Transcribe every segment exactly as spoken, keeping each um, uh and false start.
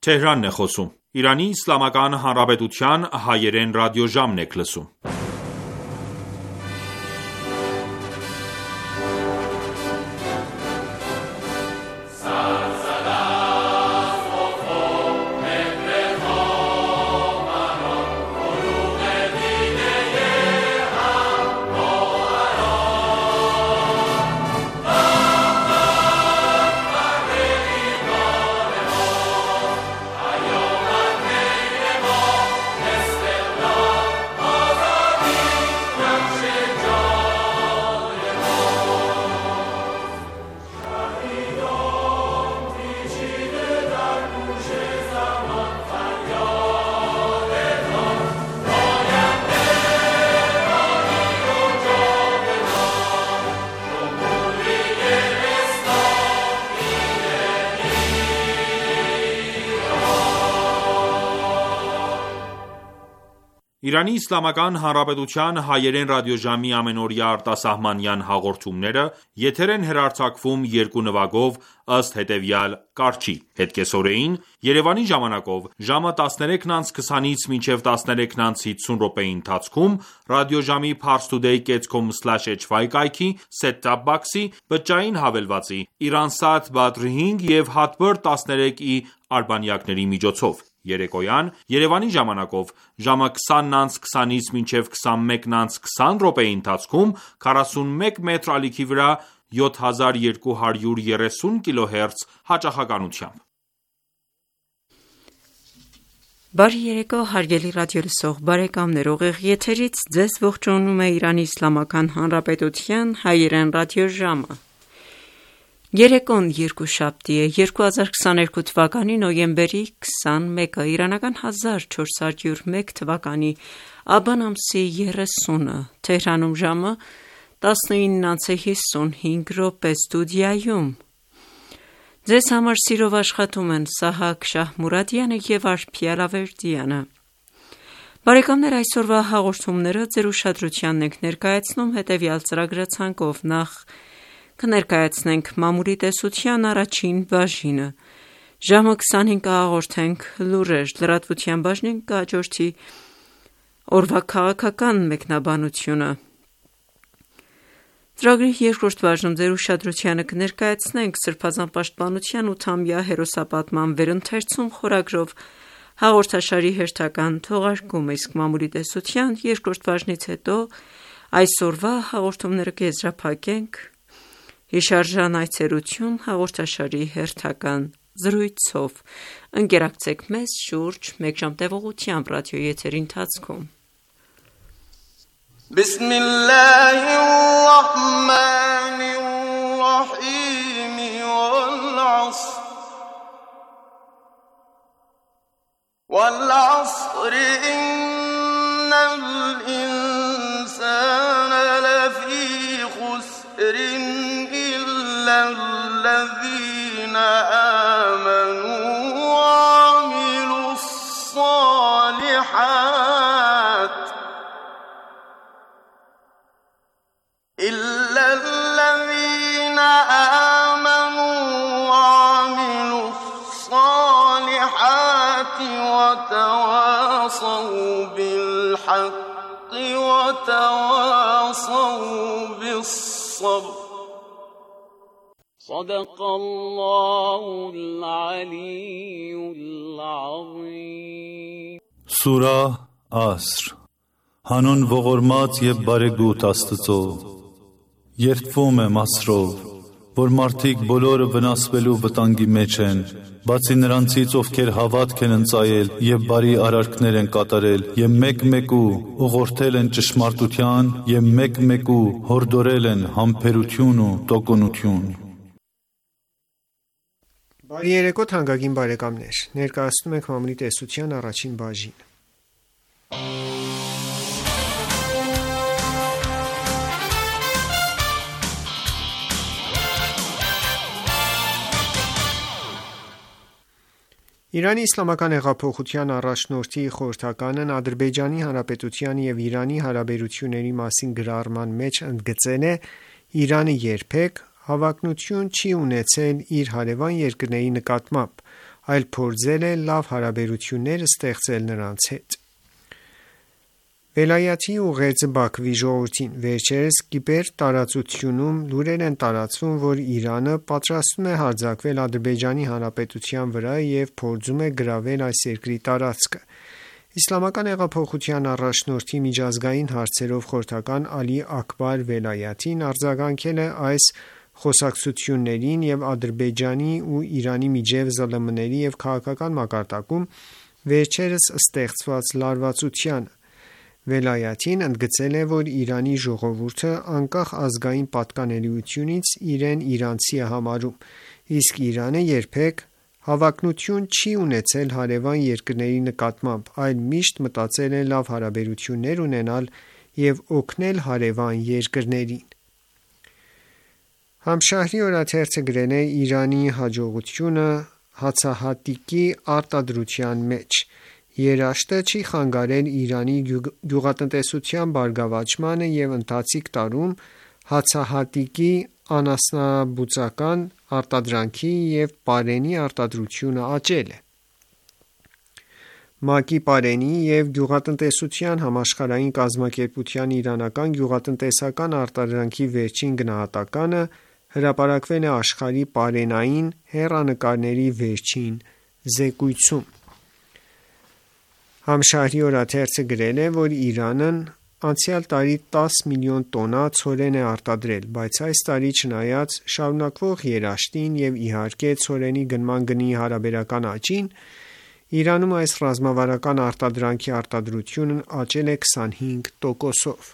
Թեհրանն է խոսում։ Իրանի Իսլամական Հանրապետության հայերեն ռադիոժամն եք լսում։ Իրանի Իսլամական Հանրապետության հայերեն ռադիոժամի ամենօրյա արտասահմանյան հաղորդումները եթեր են հեռարձակվում երկու նվագով ըստ հետևյալ կարգի. Հետկեսօրեին Երևանի ժամանակով ժամը տասներեքն անց քսանից մինչև տասներեքն անց հիսուն րոպեի ընթացքում ռադիոժամի parstoday dot com slash h y կայքի set-top box-ի բջջային հավելվածի Iransat Badr հինգ և Hotbird տասներեք E արբանյակների միջոցով Երեկոյան Երևանի ժամանակով ժամը քսանն անց քսանից մինչև քսանմեկն անց քսան րոպեի ընթացքում քառասունմեկ մետր ալիքի վրա յոթ հազար երկու հարյուր երեսուն կիլոհերց հաճախականությամբ։ Բարի երեկո հարգելի ռադիոլսող բարեկամներ, ուղիղ եթերից ձեզ ողջունում է Իրանի Իսլամական Հանրապետության հայերեն ռադիոժամը։ Երեկոն երկուշաբթի է, երկու հազար քսաներկու թվականի նոյեմբերի քսանմեկը, իրանական հազար չորս հարյուր մեկ թվականի աբան ամսի երեսունը, Թեհրանում ժամը տասնինն անց հիսունհինգ րոպե, ստուդիայում ձեզ համար սիրով աշխատում են Սահակ Շահմուրադյանը և Արփիա Լավերդյանը։ Բարեկամներ, այսօրվա հաղորդումները ձեր ուշադրությանն ենք ներկայացնում հետևյալ ծրագրացանկով. Նախ կներկայացնենք մամուլի տեսության առաջին բաժինը, ժամը քսանհինգը հաղորդենք լուրեր, լրատվության բաժնին կհաջորդի օրվա քաղաքական մեկնաբանությունը։ Ծրագրի երկրորդ բաժնում ձեր ուշադրությանը կներկայացնենք Սրբազան պաշտպանության ութամյա հերոսապատման վերընթերցում խորագրով հաղորդաշարի հերթական թողարկումը, իսկ մամուլի տեսության երկրորդ բաժնից հետո այսօրվա հաղորդումները կեզրափակենք հիշարժան այցելություն հաղորդաշարի հերթական զրույցով։ Ընկերակցեք մեզ շուրջ մեկ ժամ տևողությամբ ռադիոեթերի ընթացքում։ Բիսմիլլահիռռահմանիռռահիմ Վալ-ዐսր Իննալ ինսանը լֆի խուսր الذين آمنوا وعملوا الصالحات إلا الذين آمنوا وعملوا الصالحات وتواصوا بالحق وتواصوا بالصبر صدق الله العلي العظيم Սուրա Ասր Հանուն ողորմած և բարեգութ Աստծո Երդվում եմ Ասրով, որ մարդիկ բոլորը վնասվելու վտանգի մեջ են, բացի նրանցից, ովքեր հավատք են ընծայել և բարի արարքներ են կատարել և մեկ-մեկու ուղղորդել են ճշմարտության և մեկ-մեկու հորդորել են համբերություն ու տոկունություն։ Բարի երեկո թանկագին բարեկամներ, ներկայացնում ենք մամուլի տեսության առաջին բաժինը։ Իրանի Իսլամական հեղափոխության առաջնորդի խորհրդականն Ադրբեջանի Հանրապետության և Իրանի հարաբերությունների մասին գրառման մեջ ընդգծել է. «Իրանը երբեք հավակնություն չի ունեցել իր հարևան երկրների նկատմամբ, այլ փորձել է լավ հարաբերություններ ստեղծել նրանց հետ։ Վելայաթի ուղերձը Բաքվի ժողովրդին։ Վերջերս կիբեր տարածությունում լուրեր են տարածվում, որ Իրանը պատրաստվում է հարձակվել Ադրբեջանի Հանրապետության վրա և փորձում է գրավել այս երկրի տարածքը։ Իսլամական հեղափոխության առաջնորդի միջազգային հարցերով խորհրդական Ալի Աքբար Վելայաթին արձագանքել է այս խոսակցություններին և Ադրբեջանի ու Իրանի միջև ԶԼՄ-ների և քաղաքական մակարդակում վերջերս ստեղծված լարվածությանը։ Վելայաթին ընդգծել է, որ Իրանի ժողովուրդը անկախ ազգային պատկանելիությունից իրեն իրանցի է համարում, իսկ Իրանը երբեք հավակնություն չի ունեցել հարևան երկրների նկատմամբ, այլ միշտ մտածել է լավ հարաբերություններ ունենալ և օգնել հարևան երկրներին։ Համշահրի օրաթերթը գրել է Իրանի հաջողությունը հացահատիկի արտադրության մեջ։ Երաշտը չի խանգարել Իրանի գյուղատնտեսության բարգավաճմանը և ընթացիկ տարում հացահատիկի անասնաբուծական արտադրանքի և պարենի արտադրությունը աճել է։ ՄԱԿ-ի պարենի և գյուղատնտեսության համաշխարհային կազմակերպության իրանական գյուղատնտեսական արտադրանքի վերջին գնահատականը հրապարակվել է աշխարհի պարենային հեռանկարների վերջին զեկույցում։ Համշահրի օրաթերթը գրել է, որ Իրանն անցյալ տարի տաս միլիոն տոննա ցորեն է արտադրել, բայց այս տարի չնայած շարունակվող երաշտին և իհարկե ցորենի գնման գնի հարաբերական աճին, Իրանում այս ռազմավարական արտադրանքի արտադրությունն աճել է քսանհինգ տոկոսով։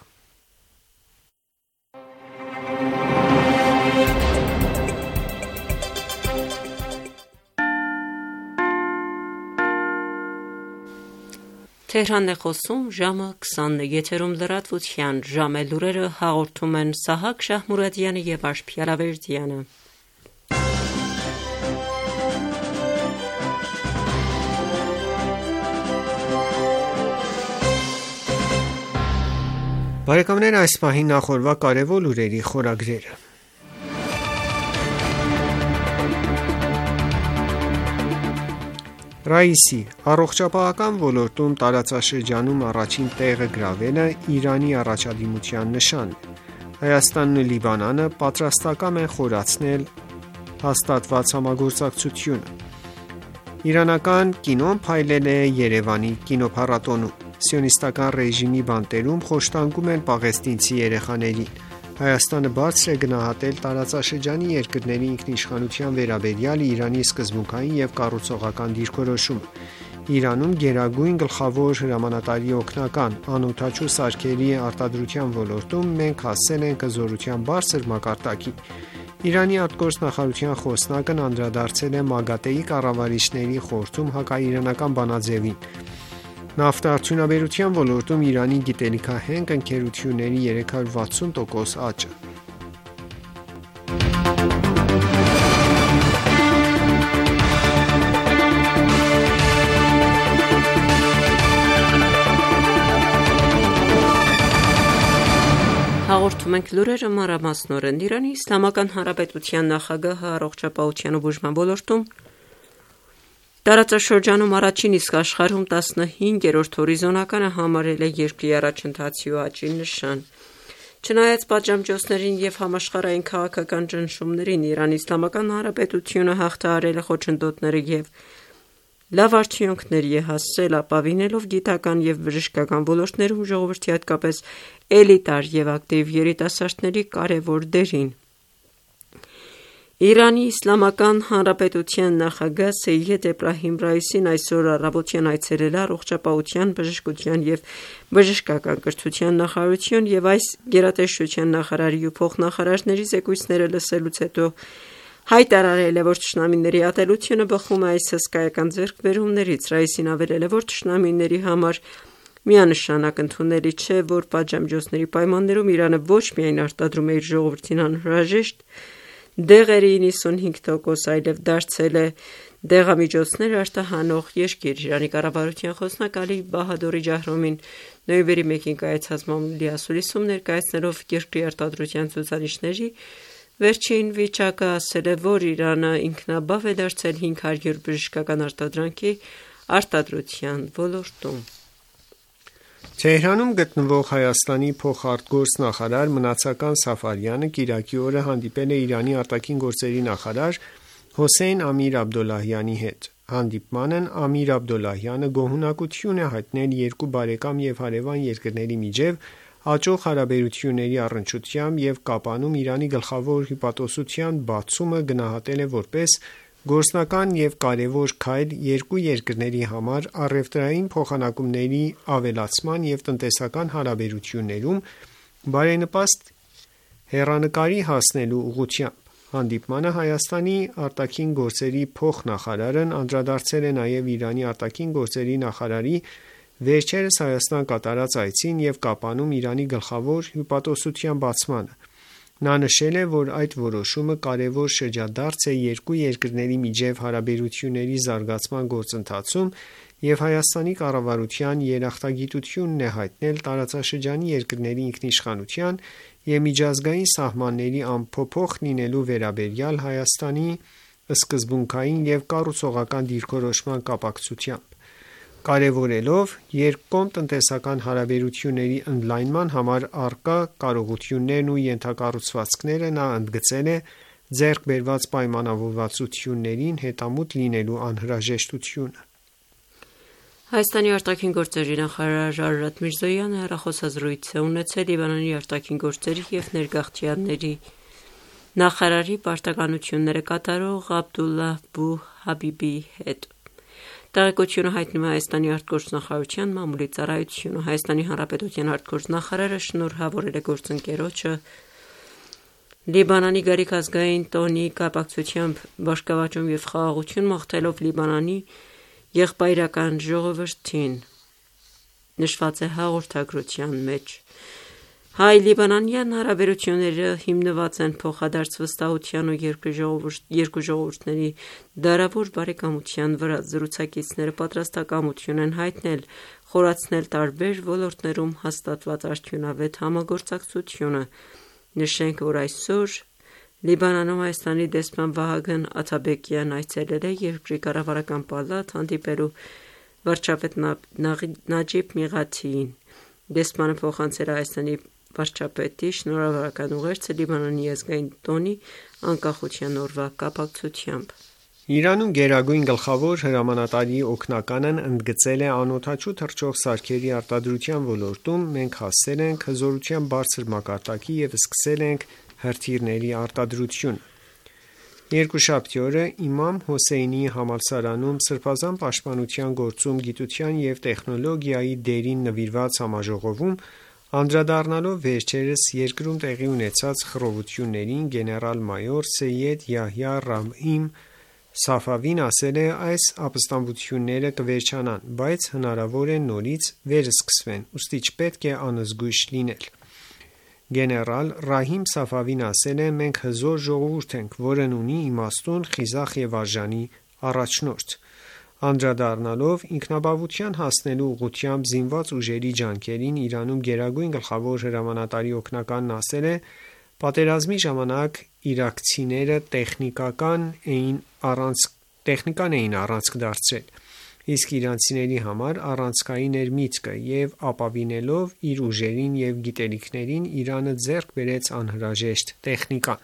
Թեհրանն է խոսում, ժամը քսանն է, եթերում լրատվության ժամը լուրերը հաղորդում են Սահակ Շահմուրադյանը և Աշխարհ Ալավերդյանը։ Բարեկամներ, այս պահին նախորդ կարևոր լուրերի խորագրերը։ Ռաիսի առողջապահական ոլորտում տարածաշրջանում առաջին տեղը գրավելը Իրանի առաջադիմության նշան է։ Հայաստանն ու Լիբանանը պատրաստակամ են խորացնել հաստատված համագործակցությունը։ Իրանական կինոն փայլել է Երևանի կինոփառատոնում։ Սիոնիստական ռեժիմի բանտերում խոշտանգում են պաղեստինցի երեխաներին։ Հայաստանը բարձր է գնահատել տարածաշրջանի երկրների ինքնիշխանության վերաբերյալ Իրանի սկզբունքային և կառուցողական դիրքորոշումը։ Իրանում գերագույն գլխավոր հրամանատարի օգնական անօդաչու սարքերի արտադրության ոլորտում մենք հասել ենք հզորության բարձր մակարդակի։ Իրանի արտգործնախարարության խոսնակն անդրադարձել է ՄԱԳԱՏԷ-ի կառավարիչների խորհրդում հակաիրանական բանաձևին։ Նավթարդյունաբերության ոլորտում Իրանի գիտելիքահենք ընկերությունների երեք հարյուր վաթսուն տոկոս աճը։ Հաղորդում ենք լուրերը մանրամասնորեն։ Իրանի Իսլամական Հանրապետության նախագահը առողջապահության ու բուժման ոլորտում տարածաշրջանում առաջին, իսկ աշխարհում տասնհինգերորդ հորիզոնականը համարել է երկրի առաջընթացի ու աճի նշան։ Չնայած պատժամիջոցներին և համաշխարհային քաղաքական ճնշումներին, Իրանի Իսլամական Հանրապետությունը հաղթահարել է խոչընդոտները և լավ արդյունքների է հասցրել, ապավինելով գիտական և բժշկական ոլորտներում ժողովրդի, հատկապես էլիտար և ակտիվ երիտասարդների կարևոր դերին։ Իրանի Իսլամական Հանրապետության նախագահ Սեյեդ Էբրահիմ Ռայիսին այսօր առավոտյան այցելել է առողջապահության, բժշկության և բժշկական կրթության նախարարություն և այս գերատեսչության նախարարի ու փոխնախարարների զեկույցները լսելուց հետո հայտարարել է, որ թշնամիների ատելությունը բխում է այս հսկայական ձեռքբերումներից։ Ռայիսին ավելել է, որ թշնամիների համար միանշանակ ընդունելի չէ, որ պատժամիջոցների պայմաններում Իրանը ոչ միայն արտադրում է իր ժողովրդին անհրաժեշտ դեղերի իննսունհինգ տոկոս, այլև դարձել է դեղամիջոցներ արտահանող երկիր։ Իրանի կառավարության խոսնակ Ալի Բահադորի Ջահրոմին նոյեմբերի մեկին կայացած մամուլի ասուլիսում ներկայացնելով երկրի արտադրության ցուցանիշների Վերջին վիճակը ասել է, որ Իրանը ինքնաբավ է դարձել հինգ հարյուր բժշկական արտադրանքի արտադրության ոլորտում։ Թեհրանում գտնվող Հայաստանի փոխարտգործ նախարար Մնացական Սաֆարյանը կիրակի օրը հանդիպել է Իրանի արտաքին գործերի նախարար Հոսեյն Ամիր Աբդոլլահյանի հետ։ Հանդիպմանն Ամիր Աբդոլլահյանը գոհունակություն է հայտնել երկու բարեկամ և հարևան երկրների միջև աճող հարաբերությունների առնչությամբ և կապանում Իրանի գլխավոր հյուպատոսության բացումը գնահատել է որպես գործնական և կարևոր քայլ երկու երկրների համար առևտրային փոխանակումների ավելացման և տնտեսական հարաբերություններում բարենպաստ հեռանկարի հասնելու ուղղությամբ։ Հանդիպմանը Հայաստանի արտաքին գործերի փոխնախարարն անդրադարձել է նաև Իրանի արտաքին գործերի նախարարի վերջերս Հայաստան կատարած այցին և կապանում Իրանի գլխավոր հյուպատոսության բացմանը։ Նա նշել է, որ այդ որոշումը կարևոր շրջադարձ է երկու երկրների միջև հարաբերությունների զարգացման գործընթացում և Հայաստանի կառավարության երախտագիտությունն է հայտնել տարածաշրջանի երկրների ինքնիշխանության և միջազգային սահմանների անփոփոխ լինելու վերաբերյալ Հայաստանի սկզբունքային և կառուցողական դիրքորոշման կապակցությամբ, կարևորելով երկկողմ տնտեսական հարաբերությունների ընդլայնման համար առկա կարողություններն ու ենթակառուցվածքները։ Նա ընդգծել է ձեռք բերված պայմանավորվածություններին հետամուտ լինելու անհրաժեշտությունը։ Հայաստանի արտաքին գործերի նախարար Արարատ Միրզոյանը հեռախոսազրույց է ունեցել Լիբանանի արտաքին գործերի և ներգաղթյալների նախարարի պարտականությունները կատարող Աբդուլլահ Բու Հաբիբիի հետ։ Տեղեկությունը հայտնում է Հայաստանի արտգործնախարարության մամուլի ծառայությունը։ Հայաստանի Հանրապետության արտգործնախարարը շնորհավորել է գործընկերոջը Լիբանանի գարիք ազգային տոնի կապակցությամբ բարգավաճում և խաղաղություն մաղթելով Լիբանանի եղբայրական ժողովրդին, նշված է հաղորդագրության մեջ։ Հայ-լիբանանյան հարաբերությունները հիմնված են փոխադարձ վստահության ու երկու ժողովուրդների դարավոր բարեկամության վրա։ Զրուցակիցները պատրաստակամություն են հայտնել խորացնել տարբեր ոլորտներում հաստատված արդյունավետ համագործակցությունը։ Նշենք, որ այսօր Լիբանանում Հայաստանի դեսպան Վահագն Աթաբեկյան այցելել է երկրի կառավարական պալատ՝ հանդիպելու վարչապետ Նաջիբ Միղաթիին։ Դեսպանը փոխանցել է Հայաստանի վարչապետի շնորհավորական ուղերձը Լիբանանի ազգային տոնի անկախության օրվա կապակցությամբ։ Իրանում գերագույն գլխավոր հրամանատարի օգնականն ընդգծել է անօդաչու թռչող սարքերի արտադրության ոլորտում մենք հասել ենք հզորության բարձր մակարդակի և սկսել ենք հրթիռների արտադրությունը։ Երկուշաբթի օրը Իմամ Հոսեյնի համալսարանում Սրբազան պաշտպանության գործում գիտության և տեխնոլոգիայի դերին նվիրված համաժողովում անդրադառնալով վերջերս երկրում տեղի ունեցած խռովություններին, գեներալ-մայոր Սեյեդ Յահյա Ռահիմ Սաֆավին ասել է. «Այս ապստամբությունները կվերջանան, բայց հնարավոր է նորից վերսկսվեն, ուստի չպետք է անզգույշ լինել»։ Գեներալ Ռահիմ Սաֆավին ասել է. «Մենք հզոր ժողովուրդ ենք, որն ունի իմաստուն, խիզախ և արժանի առաջնորդ»։ Անդրադառնալով ինքնաբավության հասնելու ուղղությամբ զինված ուժերի ջանքերին Իրանում գերագույն գլխավոր հրամանատարի օգնականն ասել է. «Պատերազմի ժամանակ իրաքցիները տեխնիկան էին առանցք դարձրել, իսկ իրանցիների համար առանցքային էր միտքը, և ապավինելով իր ուժերին և գիտելիքներին Իրանը ձեռք բերեց անհրաժեշտ տեխնիկան»։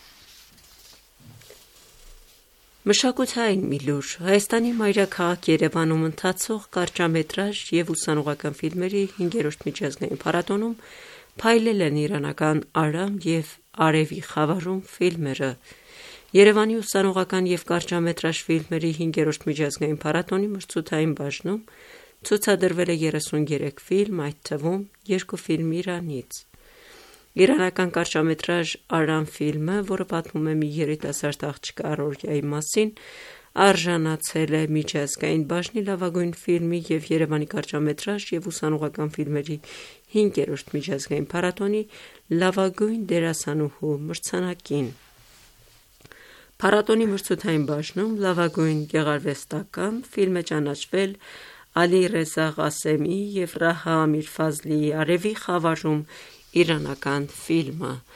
Մշակութային մի լուր։ Հայաստանի մայրաքաղաք Երևանում ընթացող կարճամետրաժ և ուսանողական ֆիլմերի հինգերորդ միջազգային փառատոնում փայլել են իրանական «Արամ» և «Արևի խավարում» ֆիլմերը։ Երևանի ուսանողական և կարճամետրաժ ֆիլմերի հինգերորդ միջազգային փառատոնի մրցութային բաժնում ցուցադրվել է երեսուններեք ֆիլմ, այդ թվում երկու ֆիլմ Իրանից։ Իրանական կարճամետրաժ «Արամ» ֆիլմը, որը պատմում է մի երիտասարդ աղջկա առօրյայի մասին, արժանացել է միջազգային բաժնի լավագույն ֆիլմի և Երևանի կարճամետրաժ և ուսանողական ֆիլմերի հինգերորդ միջազգային փառատոնի լավագույն դերասանուհու մրցանակին։ Փառատոնի մրցութային բաժնում լավագույն գեղարվեստական ֆիլմ է ճանաչվել Ալի Ռեզա Ղասեմի և Ռահա Ամիր Ֆազլիի «Արևի խավարում» իրանական ֆիլմը։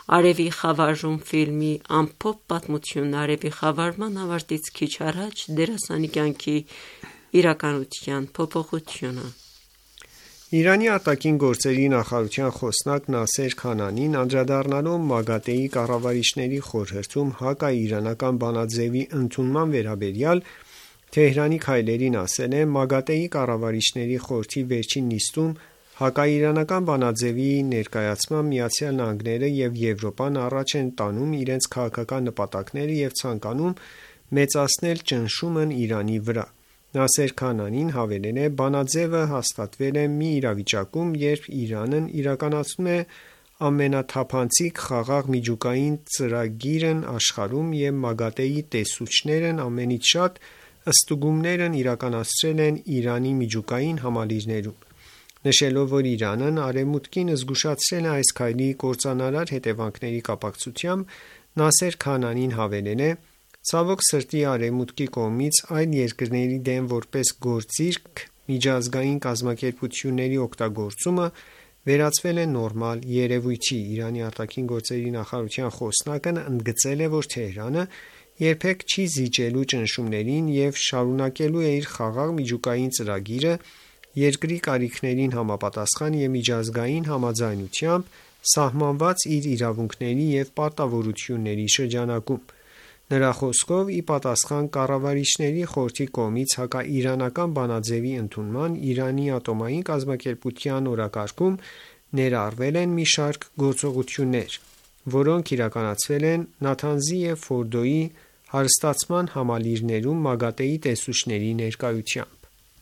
Արևի խավարում ֆիլմի ամփոփ պատմությունը արևի խավարման ավարտից քիչ առաջ դերասանի կյանքի իրականության փոփոխությունը։ Իրանի արտաքին գործերի նախարարության խոսնակ Նասեր Քանանին անդրադառնալով ՄԱԳԱՏԷ-ի կառավարիչների խորհրդում հակաիրանական բանաձևի ընդունման վերաբերյալ Թեհրանի քայլերին ասել է. «ՄԱԳԱՏԷ-ի կառավարիչների խորհրդի վերջին նիստում հակաիրանական բանաձևի ներկայացմամբ ԱՄՆ-ը և Եվրոպան առաջ են տանում իրենց քաղաքական նպատակները և ցանկանում մեծացնել ճնշումն Իրանի վրա»։ Նասեր Քանանին հավելել է. «Բանաձևը հաստատվել է մի իրավիճակում, երբ Իրանն իրականացնում է ամենաթափանցիկ խաղաղ միջուկային ծրագիրն աշխարհում և ՄԱԳԱՏԷ-ի տեսուչներն ամենից շատ ստուգումներն իրականացրել են Իրանի միջուկային համալիրներում»։ Նշելով, որ Իրանն Արևմուտքին զգուշացրել է այս քայլի կործանարար հետևանքների կապակցությամբ, Նասեր Քանանին հավելել է. «Ցավոք սրտի, Արևմուտքի կողմից այլ երկրների դեմ որպես գործիք միջազգային կազմակերպությունների օգտագործումը վերածվել է նորմալ երևույթի»։ Իրանի ԱԳ նախարարության խոսնակն ընդգծել է, որ Թեհրանը երբեք չի զիջելու ճնշումներին և շարունակելու է իր խաղաղ միջուկային ծրագիրը երկրի կարիքներին համապատասխան և միջազգային համաձայնությամբ սահմանված իր իրավունքների և պարտավորությունների շրջանակում։ Նրա խոսքով, ի պատասխան կառավարիչների խորհրդի կողմից հակաիրանական բանաձևի ընդունման, Իրանի ատոմային կազմակերպության օրակարգում ներառվել են մի շարք գործողություններ, որոնք իրականացվել են Նաթանզի և Ֆորդոյի հարստացման համալիրներում ՄԱԳԱՏԷ-ի տեսուչների ներկայությամբ։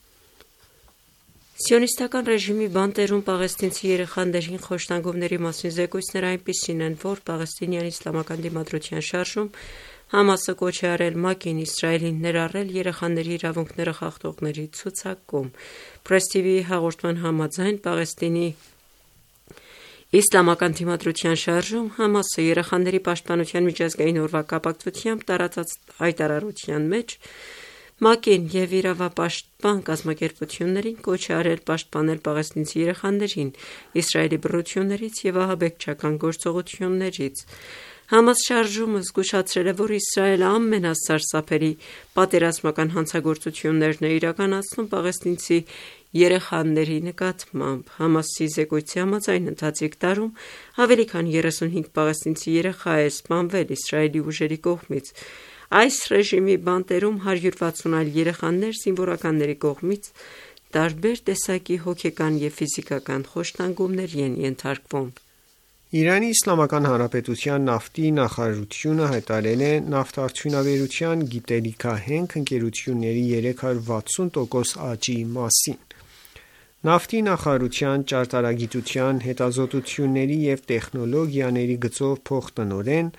Սիոնիստական ռեժիմի բանտերում պաղեստինցի երեխաներին խոշտանգումների մասին զեկույցները այնպիսին են, որ Պաղեստինյան իսլամական դիմադրության շարժում ՀԱՄԱՍ-ը կոչ է արել ՄԱԿ-ին Իսրայելին ներառել երեխաների իրավունքները խախտողների ցուցակում։ Press T V-ի հաղորդման համաձայն Պաղեստինի իսլամական դիմադրության շարժում ՀԱՄԱՍ-ը երեխաների պաշտպանության միջազգային օրվա կապակցությամբ տարածած հայտարարության մեջ ՄԱԿ-ին և իրավապաշտպան կազմակերպություններին կոչ է արել պաշտպանել պաղեստինցի երեխաներին Իսրայելի բռնություններից և ահաբեկչական գործողություններից։ ՀԱՄԱՍ շարժումը զգուշացրել է, որ Իսրայելը ամենասարսափելի պատերազմական հանցագործություններն է իրականացնում պաղեստինցի երեխաների նկատմամբ։ ՀԱՄԱՍ-ի զեկույցի համաձայն ընթացիկ տարում ավելի քան երեսունհինգ պաղեստինցի երեխա է սպանվել Իսրայելի ուժերի կողմից։ Այս ռեժիմի բանտերում հարյուր վաթսուն այլ երեխաներ զինվորականների կողմից տարբեր տեսակի հոգեկան և ֆիզիկական խոշտանգումների են ենթարկվում։ Իրանի Իսլամական Հանրապետության նավթի նախարարությունը հայտարարել է նավթարդյունաբերության գիտելիքահենք ընկերությունների երեք հարյուր վաթսուն տոկոս աճի մասին։ Նավթի նախարարության ճարտարագիտության, հետազոտությունների և տեխնոլոգիաների գծով փոխտնօրեն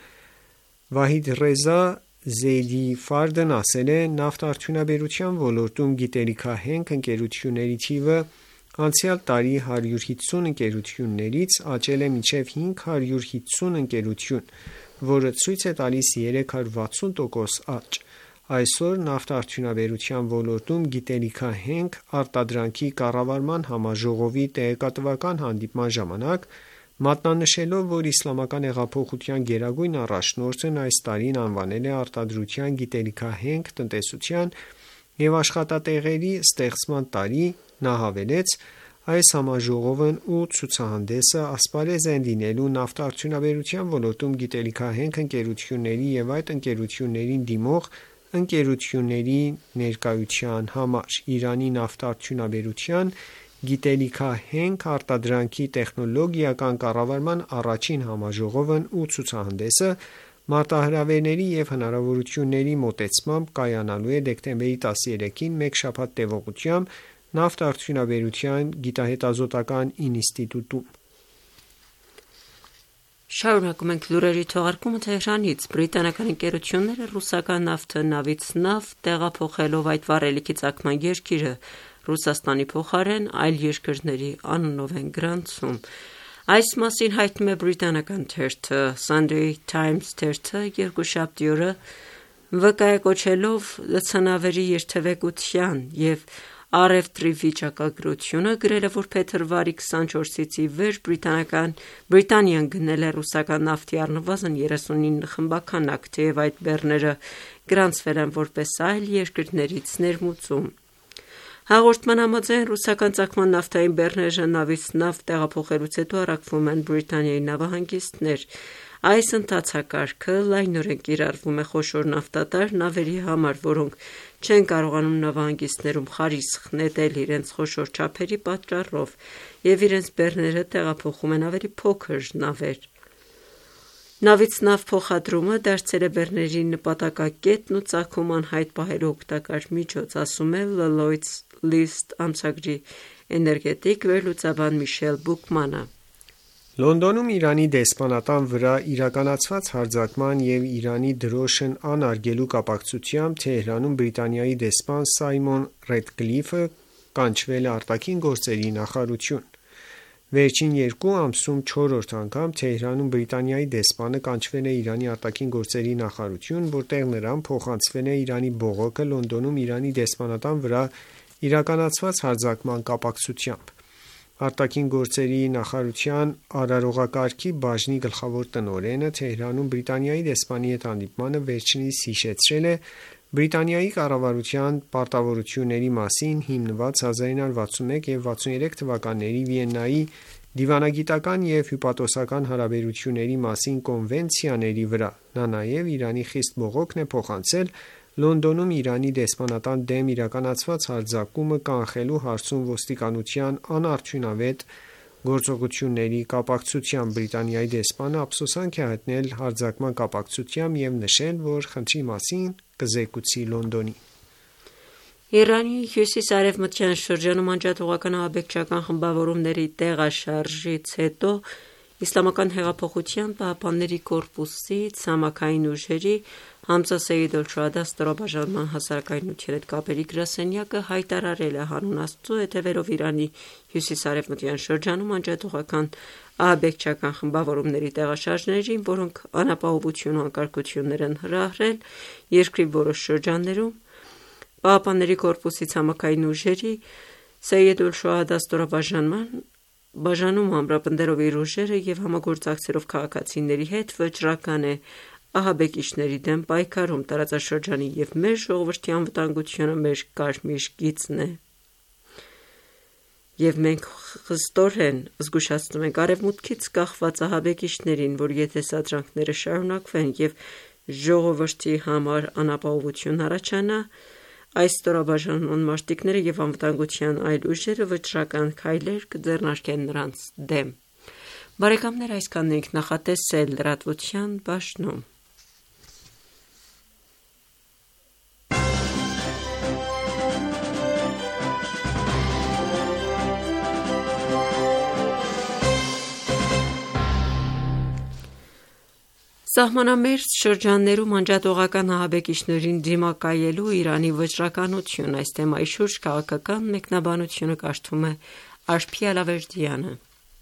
Վահիդռեզա Զեյդիֆարդն ասել է. «Նավթարդյունաբերության ոլորտում գիտելիքահենք ընկերությունների թիվը անցյալ տարի հարյուր հիսուն ընկերություններից աճել է մինչև հինգ հարյուր հիսուն ընկերություն, որը ցույց է տալիս երեք հարյուր վաթսուն տոկոս աճ։ Այսօր նավթարդյունաբերության ոլորտում գիտելիքահենք արտադրանքի կառավարման համաժողովի տեղեկատվական հանդիպման ժամանակ մատնանշելով, որ Իսլամական հեղափոխության գերագույն առաջնորդն այս տարին անվանել է արտադրության, գիտելիքահենք տնտեսության և աշխատատեղերի ստեղծման տարի, նա հավելեց. «Այս համաժողովն ու ցուցահանդեսը ասպարեզ են լինելու նավթարդյունաբերության ոլորտում գիտելիքահենք ընկերությունների և այդ ընկերություններին դիմող ընկերությունների ներկայության համար։ Իրանի նավթարդյունաբերության, գիտելիքահենք արտադրանքի տեխնոլոգիական կառավարման առաջին համաժողովն ու ցուցահանդեսը մարտահրավերների և հնարավորությունների մոտեցմամբ կայանալու է դեկտեմբերի տասներեքին մեկ շաբաթ տևողությամբ Նավթարդյունաբերության գիտահետազոտական ինստիտուտում»։ Շարունակում ենք լուրերի թողարկումը Թեհրանից։ Բրիտանական ընկերությունները ռուսական նավթը նավից նավ տեղափոխելով այդ վառելիքի ծագման երկիրը Ռուսաստանի փոխարեն այլ երկրների անունով են գրանցում։ Այս մասին հայտնում է բրիտանական թերթը Sunday Times թերթը երկուշաբթի օրը վկայակոչելով լցանավերի երթևեկության և Առևտրի վիճակագրությունը գրել է, որ փետրվարի քսանչորսից ի վեր բրիտանական Բրիտանիան գնել է ռուսական նավթի առնվազն երեսունինը խմբականակ, թեև այդ բեռները գրանցվել են որպես այլ երկրներից ներմուծում։ Հաղորդման համաձայն ռուսական ծագման նավթային բեռները նավից նավ տեղափոխելուց հետո առաքվում են Բրիտանիայի նավահանգիստներ։ Այս ընթացակարգը լայնորեն կիրառվում է խոշոր նավթատար նավերի համար, որոնք չեն կարողանում նավահանգիստներում խարիսխ նետել իրենց խոշոր չափերի պատճառով և իրենց բեռները տեղափոխում են ավելի փոքր նավեր։ Նավից նավ փոխադրումը դարձել է բեռների նպատակակետն ու ծագում անհայտ պահելու օգտակար միջոց, ասում է Lloyd's List ամսագրի էներգետիկ վերլուծաբան Միշել Բուքմանը։ Լոնդոնում Իրանի դեսպանատան վրա իրականացված հարձակման և Իրանի դրոշն անարգելու կապակցությամբ Թեհրանում Բրիտանիայի դեսպան Սայմոն Ռեդկլիֆը կանչվել է արտաքին գործերի նախարարություն։ Վերջին երկու ամսում չորրորդ անգամ Թեհրանում Բրիտանիայի դեսպանը կանչվել է Իրանի արտաքին գործերի նախարարություն, որտեղ նրան փոխանցվել է Իրանի բողոքը Լոնդոնում Իրանի դեսպանատան վրա իրականացված հարձակման կապակցությամբ։ Արտաքին գործերի նախարարության արարողակարգի բաժնի գլխավոր տնօրենը Թեհրանում Բրիտանիայի դեսպանի հետ հանդիպմանը վերջինիս հիշեցրել է Բրիտանիայի կառավարության պարտավորությունների մասին հիմնված հազար ինը հարյուր վաթսունմեկ և վաթսուներեք թվականների Վիեննայի դիվանագիտական և հյուպատոսական հարաբերությունների մասին կոնվենցիաների վրա։ Նա նաև Իրանի խիստ բողոքն է փոխանցել Լոնդոնում Իրանի դեսպանատան դեմ իրականացված հարձակումը կանխելու հարցում ոստիկանության անարդյունավետ գործողությունների կապակցությամբ։ Բրիտանիայի դեսպանը ափսոսանք է հայտնել հարձակման կապակցությամբ և նշել, որ խնդրի մասին կզեկուցի Լոնդոնին։ Իրանի հյուսիս-արևմտյան շրջանում անջատողական ահաբեկչական խմբավորումների տեղաշարժից հետո Իսլամական հեղափոխության պահապանների կորպուսի ցամաքային ուժերի Համզա Սեյեդ Ալ-Շուհադա ստորաբաժանման հասարակայնության հետ կապերի գրասենյակը հայտարարել է հանուն Աստծո, հետևելով Իրանի հյուսիս-արևմտյան շրջանում անջատողական ահաբեկչական խմբավորումների տեղաշարժներին, որոնք անապահովություն ու անկարգություններ են հրահրել երկրի որոշ շրջաններում, Պահապանների կորպուսի ցամաքային ուժերի Սեյեդ Ալ-Շուհադա ստորաբաժանման բաժանում ամրապնդելով իր ուժերը և համագործակցելով քաղաքացիների հետ վճռական է ահաբեկիչների դեմ պայքարում։ Տարածաշրջանի և մեր ժողովրդի անվտանգությունը մեր կարմիր գիծն է, և մենք խստորեն զգուշացնում ենք արևմուտքից կախված ահաբեկիչներին, որ եթե սադրանքները շարունակվեն և ժողովրդի համար անապահովություն առաջանա, այս ստորաբաժանման մարտիկները և անվտանգության այլ ուժերը վճռական քայլեր կձեռնարկեն նրանց դեմ։ Բարեկամներ, այսքանն ենք նախատեսել լրատվության բաժնում։ Սահմանամերձ շրջաններում անջատողական ահաբեկիչներին դիմակայելու Իրանի վճռականություն։ Այս թեմայի շուրջ քաղաքական մեկնաբանությունը կարդում է Արփի Ալավերդյանը։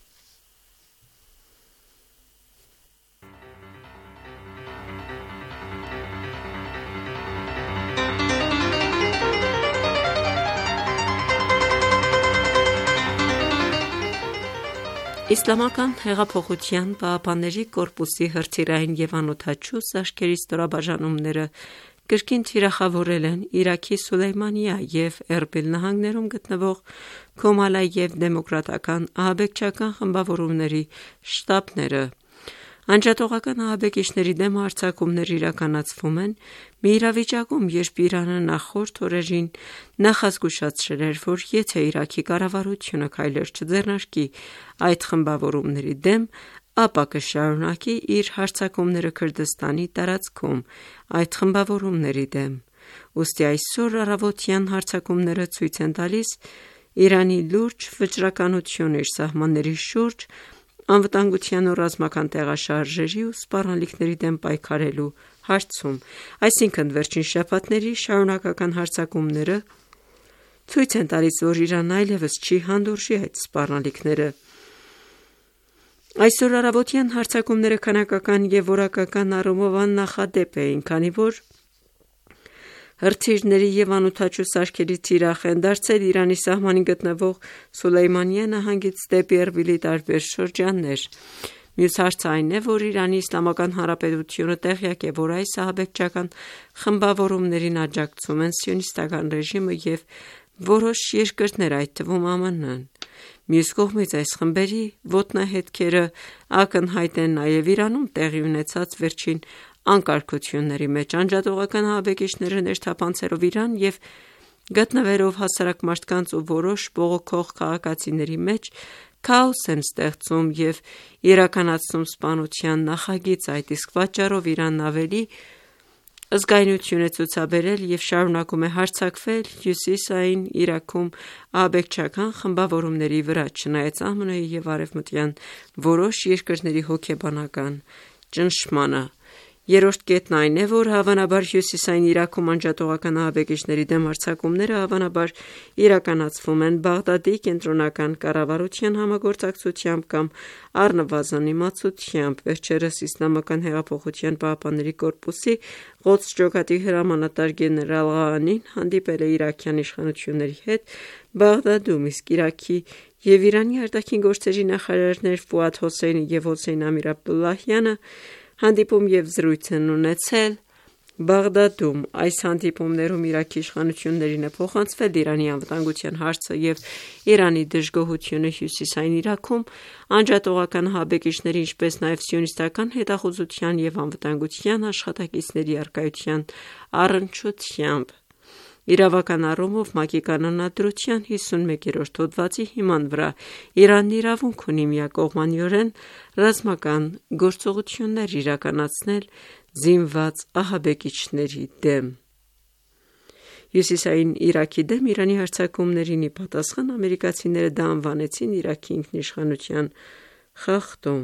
Իսլամական հեղափոխության պահապանների կորպուսի հրթիռային և անօդաչու զարկերի ստորաբաժանումները կրկին թիրախավորել են Իրաքի Սուլեյմանիա և Էրբիլ նահանգներում գտնվող Քոմալա և դեմոկրատական ահաբեկչական խմբավորումների շտաբները։ Անջատողական ահաբեկիչների դեմ հարձակումներ իրականացվում են մի իրավիճակում, երբ Իրանը նախորդ օրերին նախազգուշացրել էր, որ եթե Իրաքի կառավարությունը քայլեր չձեռնարկի այդ խմբավորումների դեմ, ապա կշարունակի իր հարձակումները Քրդստանի տարածքում այդ խմբավորումների դեմ։ Ուստի այսօր առավոտյան հարձակումները ցույց են տալիս Իրանի լուրջ վճռականությունը իր սահմանների շուրջ անվտանգության ու ռազմական տեղաշարժերի ու սպառնալիքների դեմ պայքարելու հարցում։ Այսինքն, վերջին շաբաթների շարունակական հարձակումները ցույց են տալիս, որ Իրանն այլևս չի հանդուրժի այդ սպառնալիքները։ Այսօր առավոտյան հարձակումները քանակական և որակական առումով աննախադեպ էին, քանի որ Հրթիռների և անօդաչու սարքերի թիրախ են դարձել Իրանի սահմանին գտնվող Սուլեյմանիա նահանգից դեպի Էրբիլի տարբեր շրջաններ։ Մյուս հարցը այն է, որ Իրանի Իսլամական Հանրապետությունը տեղյակ է, որ այս ահաբեկչական խմբավորումներին աջակցում են սիոնիստական ռեժիմը և որոշ երկրներ, այդ թվում ԱՄՆ-ն։ Մյուս կողմից, այս խմբերի ոտնահետքերը ակնհայտ են նաև Իրանում տեղի ունեցած վերջին անկարգությունների մեջ։ Անջատողական ահաբեկիչները ներթափանցելով Իրան և գտնվելով հասարակ մարդկանց ու որոշ բողոքող քաղաքացիների մեջ քաոս են ստեղծում և իրականացնում սպանության նախագիծ։ Այդ իսկ պատճառով Իրանն ավելի զգայունություն է ցուցաբերել և շարունակում է հարձակվել հյուսիսային Իրաքում ահաբեկչական խմբավորումների վրա, չնայած ԱՄՆ-ի և արևմտյան որոշ երկրների հոգեբանական ճնշմանը։ Երրորդ կետն այն է, որ հավանաբար հյուսիսային Իրաքում անջատողական ահաբեկիչների դեմ հարձակումները հավանաբար իրականացվում են Բաղդադի կենտրոնական կառավարության համագործակցությամբ կամ առնվազն իմացությամբ։ Վերջերս Իսլամական հեղափոխության պահապանների կորպուսի Ղոդս ջոկատի հրամանատար գեներալ Ղաանին հանդիպել է իրաքյան իշխանությունների հետ Բաղդադում, իսկ Իրաքի և Իրանի արտաքին գործերի նախարարներ Ֆուադ Հոսեյնը և Հոսեյն Ամիր Աբդոլլահյանը հանդիպում և զրույց են ունեցել Բաղդադում։ Այս հանդիպումներում Իրաքի իշխանություններին է փոխանցվել Իրանի անվտանգության հարցը և Իրանի դժգոհությունը հյուսիսային Իրաքում անջատողական ահաբեկիչների, ինչպես նաև սիոնիստական հետախուզության և անվտանգության աշխատակիցների առկայության առնչությամբ։ Իրավական առումով ՄԱԿ-ի կանոնադրության հիսունմեկերորդ հոդվածի հիման վրա Իրանն իրավունք ունի միակողմանիորեն ռազմական գործողություններ իրականացնել զինված ահաբեկիչների դեմ։ Հյուսիսային Իրաքի դեմ Իրանի հարձակումներին ի պատասխան ամերիկացիները դա անվանեցին Իրաքի ինքնիշխանության խախտում։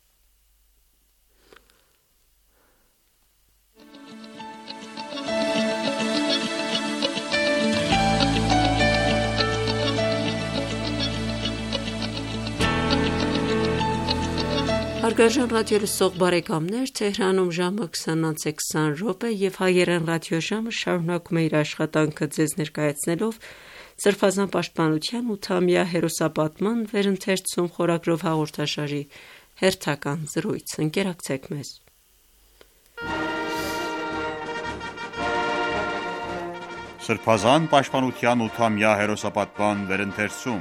Հարգարժան ռադիոլսող բարեկամներ, Թեհրանում ժամը քսանից քսան և հայերեն ռադիոժամը շարունակում է իր աշխատանքը ձեզ ներկայացնելով Սրբազան պաշտպանության ութամյա հերոսապատման վերընթերցում խորագրով հաղորդաշարի հերթական զրույց։ Ընկերակցեք մեզ։ Սրբազան պաշտպանության ութամյա հերոսապատման վերընթերցում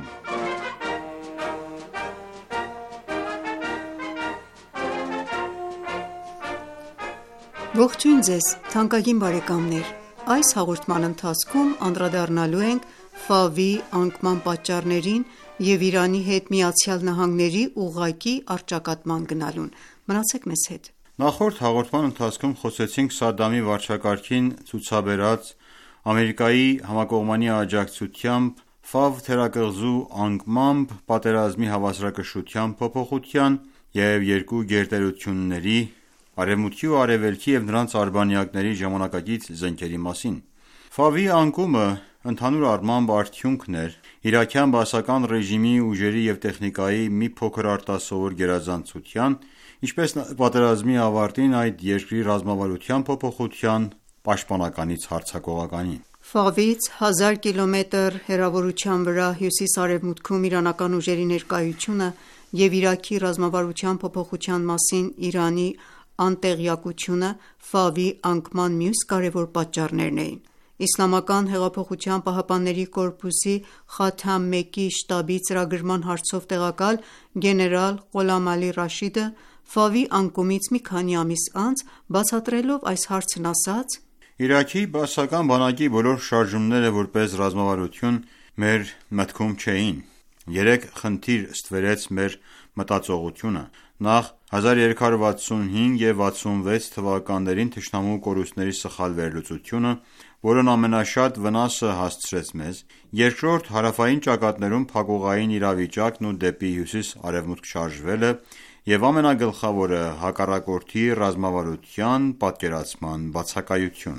Ողջույն ձեզ թանկագին բարեկամներ, այս հաղորդման ընթացքում անդրադառնալու ենք Ֆավի անկման պատճառներին և Իրանի հետ ԱՄՆ-ի ուղղակի առճակատման գնալուն։ Մնացեք մեզ հետ։ Նախորդ հաղորդման ընթացքում խոսեցինք Սադամի վարչակարգին ցուցաբերած Ամերիկայի համակողմանի աջակցությամբ Ֆավ թերակղզու անկմամբ պատերազմի հավասարակշռության փոփոխության և երկու գերտերությունների՝ Արևմուտքի ու Արևելքի և նրանց արբանյակների ժամանակակից զենքերի մասին։ Ֆավի անկումը ընդհանուր առմամբ արդյունքն էր իրաքյան բաասական ռեժիմի ուժերի և տեխնիկայի մի փոքր արտասովոր գերազանցության, ինչպես նաև պատերազմի ավարտին այդ երկրի ռազմավարության փոփոխության պաշտպանականից հարձակողականի։ Ֆավից հազար կիլոմետր հեռավորության վրա հյուսիս-արևմուտքում իրանական ուժերի ներկայությունը և Իրաքի ռազմավարության փոփոխության մասին Իրանի անտեղյակությունը Ֆավի անկման մյուս կարևոր պատճառներն էին։ Իսլամական հեղափոխության պահապանների կորպուսի Խաթամ մեկի շտաբի ծրագրման հարցով տեղակալ գեներալ Ղոլամ Ալի Ռաշիդը Ֆավի անկումից մի քանի ամիս անց բացատրելով այս հարցն ասաց. «Իրաքի բաասական բանակի բոլոր շարժումները որպես ռազմավարություն մեր մտքում չէին։ Երեք խնդիր ստվերեց մեր մտածողությունը. Նախ հազար երեք հարյուր վաթսունհինգ և վաթսունվեց թվականներին թշնամու կորուստների սխալ վերլուծությունը, որն ամենաշատ վնասը հասցրեց մեզ, երկրորդ հարավային ճակատներում փակուղային իրավիճակն ու դեպի հյուսիս-արևմուտք շարժվելը և ամենագլխավորը հակառակորդի ռազմավարության պատկերացման բացակայությունը»։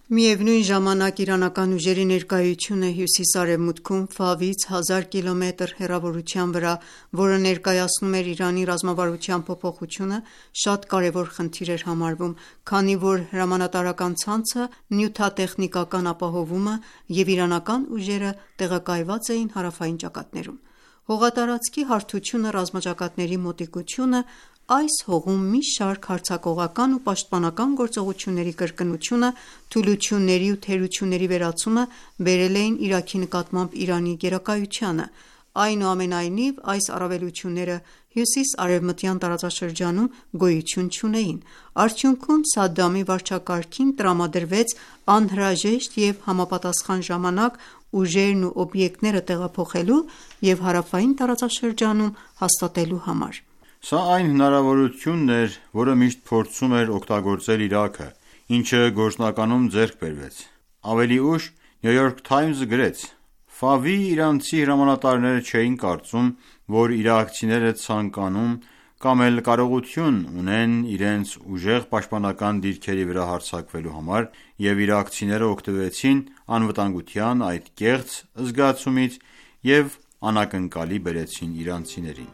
Միևնույն ժամանակ իրանական ուժերի ներկայությունը հյուսիս-արևմուտքում Ֆավից հազար կիլոմետր հեռավորության վրա, որը ներկայացնում էր Իրանի ռազմավարության փոփոխությունը, շատ կարևոր խնդիր էր համարվում, քանի որ հրամանատարական ցանցը, նյութատեխնիկական ապահովումը և իրանական ուժերը տեղակայված էին հարավային ճակատներում։ Հողատարածքի հարթությունը, ռազմաճակատների մոտիկությունը, այս հողում մի շարք հարձակողական ու պաշտպանական գործողությունների կրկնությունը, թուլությունների ու թերությունների վերացումը բերել էին Իրաքի նկատմամբ Իրանի գերակայությանը։ Այնուամենայնիվ, այս առավելությունները հյուսիս-արևմտյան տարածաշրջանում գոյություն չունեին։ Արդյունքում Սադդամի վարչակարգին տրամադրվեց անհրաժեշտ և համապատասխան ժամանակ ուժերն ու օբյեկտները տեղափոխելու և հարավային տարածաշրջանում հաստատելու համար։ Սա այն հնարավորությունն էր, որը միշտ փորձում էր օգտագործել Իրաքը, ինչը գործնականում ձեռք բերվեց։ Ավելի ուշ New York Times-ը գրեց. «Ֆավի իրանցի հրամանատարները չէին կարծում, որ իրաքցիները ցանկանում կամ էլ կարողություն ունեն իրենց ուժեղ պաշտպանական դիրքերի վրա հարձակվելու համար, և իրաքցիները օգտվեցին անվտանգության այդ կեղծ զգացումից և անակնկալի բերեցին իրանցիներին»։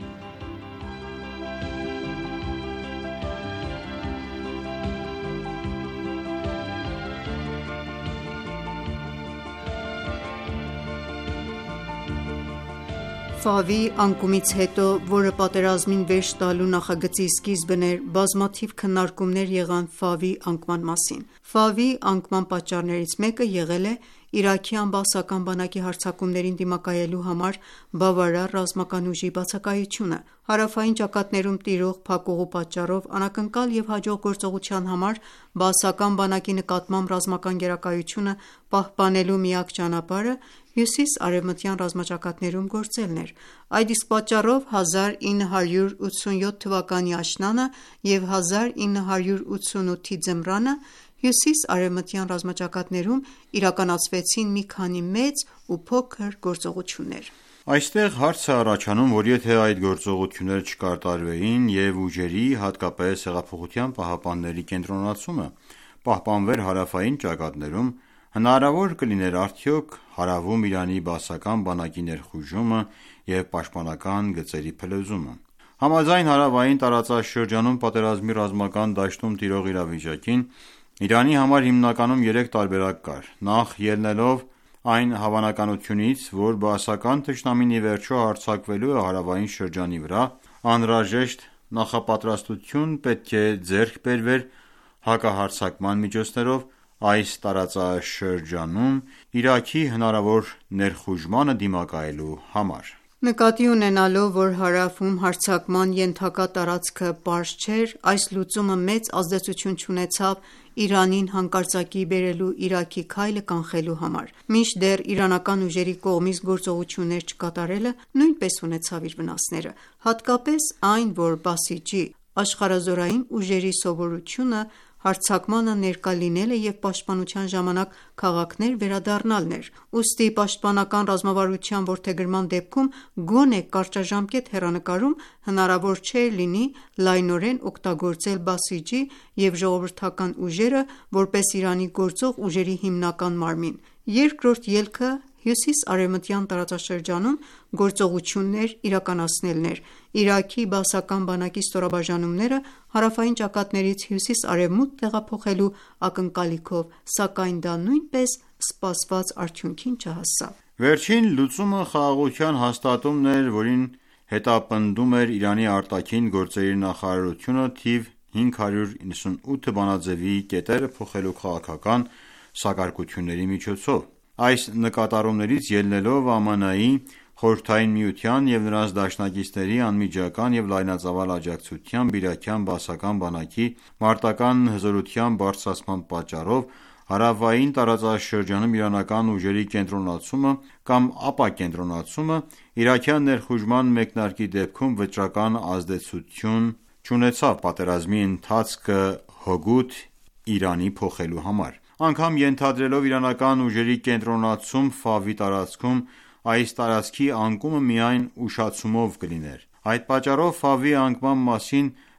Ֆավի անկումից հետո, որը պատերազմին վերջ տալու նախագծի սկիզբն էր, բազմաթիվ քննարկումներ եղան Ֆավի անկման մասին։ Ֆավի անկման պատճառներից մեկը եղել է իրաքյան բաասական բանակի հարձակումներին դիմակայելու համար բավարար ռազմական ուժի բացակայությունը։ Հարավային ճակատներում տիրող փակուղու պատճառով անակնկալ և հաջող գործողության համար բաասական բանակի նկատմամբ ռազմական գերակայությունը պահպանելու միակ ճանապարհը հյուսիս-արևմտյան ռազմաճակատներում գործելն էր։ Այդ իսկ պատճառով հազար ինը հարյուր ութսունյոթ թվականի աշնանը և հազար ինը հարյուր ութսունութի ձմռանը հյուսիս-արևմտյան ռազմաճակատներում իրականացվեցին մի քանի մեծ ու փոքր գործողություններ։ Այստեղ հարց է առաջանում, որ եթե այդ գործողությունները չկատարվեին և ուժերի, հատկապես հեղափոխության պահապանների կենտրոնացումը պահպանվեր հարավային ճակատներում, հնարավոր կլիներ արդյոք հարավում Իրանի բաասական բանակի ներխուժումը և պաշտպանական գծերի փլուզումը։ Համաձայն հարավային տարածաշրջանում պատերազմի ռազմական դաշտում տիրող իրավիճակին, Իրանի համար հիմնականում երեք տարբերակ կար։ Նախ, ելնելով այն հավանականությունից, որ բաասական թշնամին ի վերջո հարձակվելու է հարավային շրջանի վրա, անհրաժեշտ նախապատրաստություն պետք է ձեռք բերվեր հակահարձակման միջոցներով այս տարածաշրջանում Իրաքի հնարավոր ներխուժմանը դիմակայելու համար։ Նկատի ունենալով, որ հարավում հարձակման ենթակա տարածքը պարզ չէր, այս լուծումը մեծ ազդեցություն չունեցավ Իրանին հանկարծակիի բերելու Իրաքի քայլը կանխելու համար։ Մինչդեռ իրանական ուժերի կողմից գործողություններ չկատարելը նույնպես ունեցավ իր վնասները, հատկապես այն, որ Բասիջի աշխարհազորային ուժերի սովորությունը հարձակմանը ներկա լինելը և պաշտպանության ժամանակ քաղաքներ վերադառնալն էր։ Ուստի պաշտպանական ռազմավարության որդեգրման դեպքում գոնե կարճաժամկետ հեռանկարում հնարավոր չէր լինի լայնորեն օգտագործել Բասիջի և ժողովրդական ուժերը որպես Իրանի գործող ուժերի հիմնական մարմին։ Երկրորդ ելքը հյուսիս-արևմտյան տարածաշրջանում գործողություններ իրականացնելն էր։ Իրաքի բաասական բանակի ստորաբաժանումները հարավային ճակատներից հյուսիս-արևմուտք տեղափոխելու ակնկալիքով, սակայն դա նույնպես սպասված արդյունքին չհասավ։ Վերջին լուծումը խաղաղության հաստատումն էր, որին հետապնդում էր Իրանի արտաքին գործերի նախարարությունը թիվ հինգ հարյուր իննսունութ բանաձևի կետերը փոխելու քաղաքական սակարկությունների միջոցով։ Այս նկատառումներից ելնելով ԱՄՆ-ի, Խորհրդային Միության և նրանց դաշնակիցների անմիջական և լայնածավալ աջակցությամբ իրաքյան բաասական բանակի մարտական հզորության բարձրացման պատճառով հարավային տարածաշրջանում իրանական ուժերի կենտրոնացումը կամ ապակենտրոնացումը իրաքյան ներխուժման մեկնարկի դեպքում վճռական ազդեցություն չունեցավ պատերազմի ընթացքը հօգուտ Իրանի փոխելու համար։ Անգամ ենթադրելով իրանական ուժերի կենտրոնացում Ֆավի տարածքում, այս տարածքի անկումը միայն ուշացումով կլիներ։ Այդ պատճառով Ֆավի անկման մասին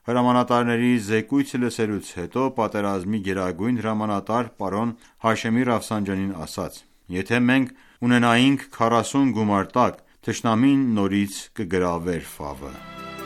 Հրամանատարների զեկույցը լսելուց հետո պատերազմի գերագույն հրամանատար պարոն Հաշեմի Ռաֆսանջանին ասաց. «Եթե մենք ունենայինք քառասուն գումարտակ, թշնամին նորից կգրավեր Ֆավը»։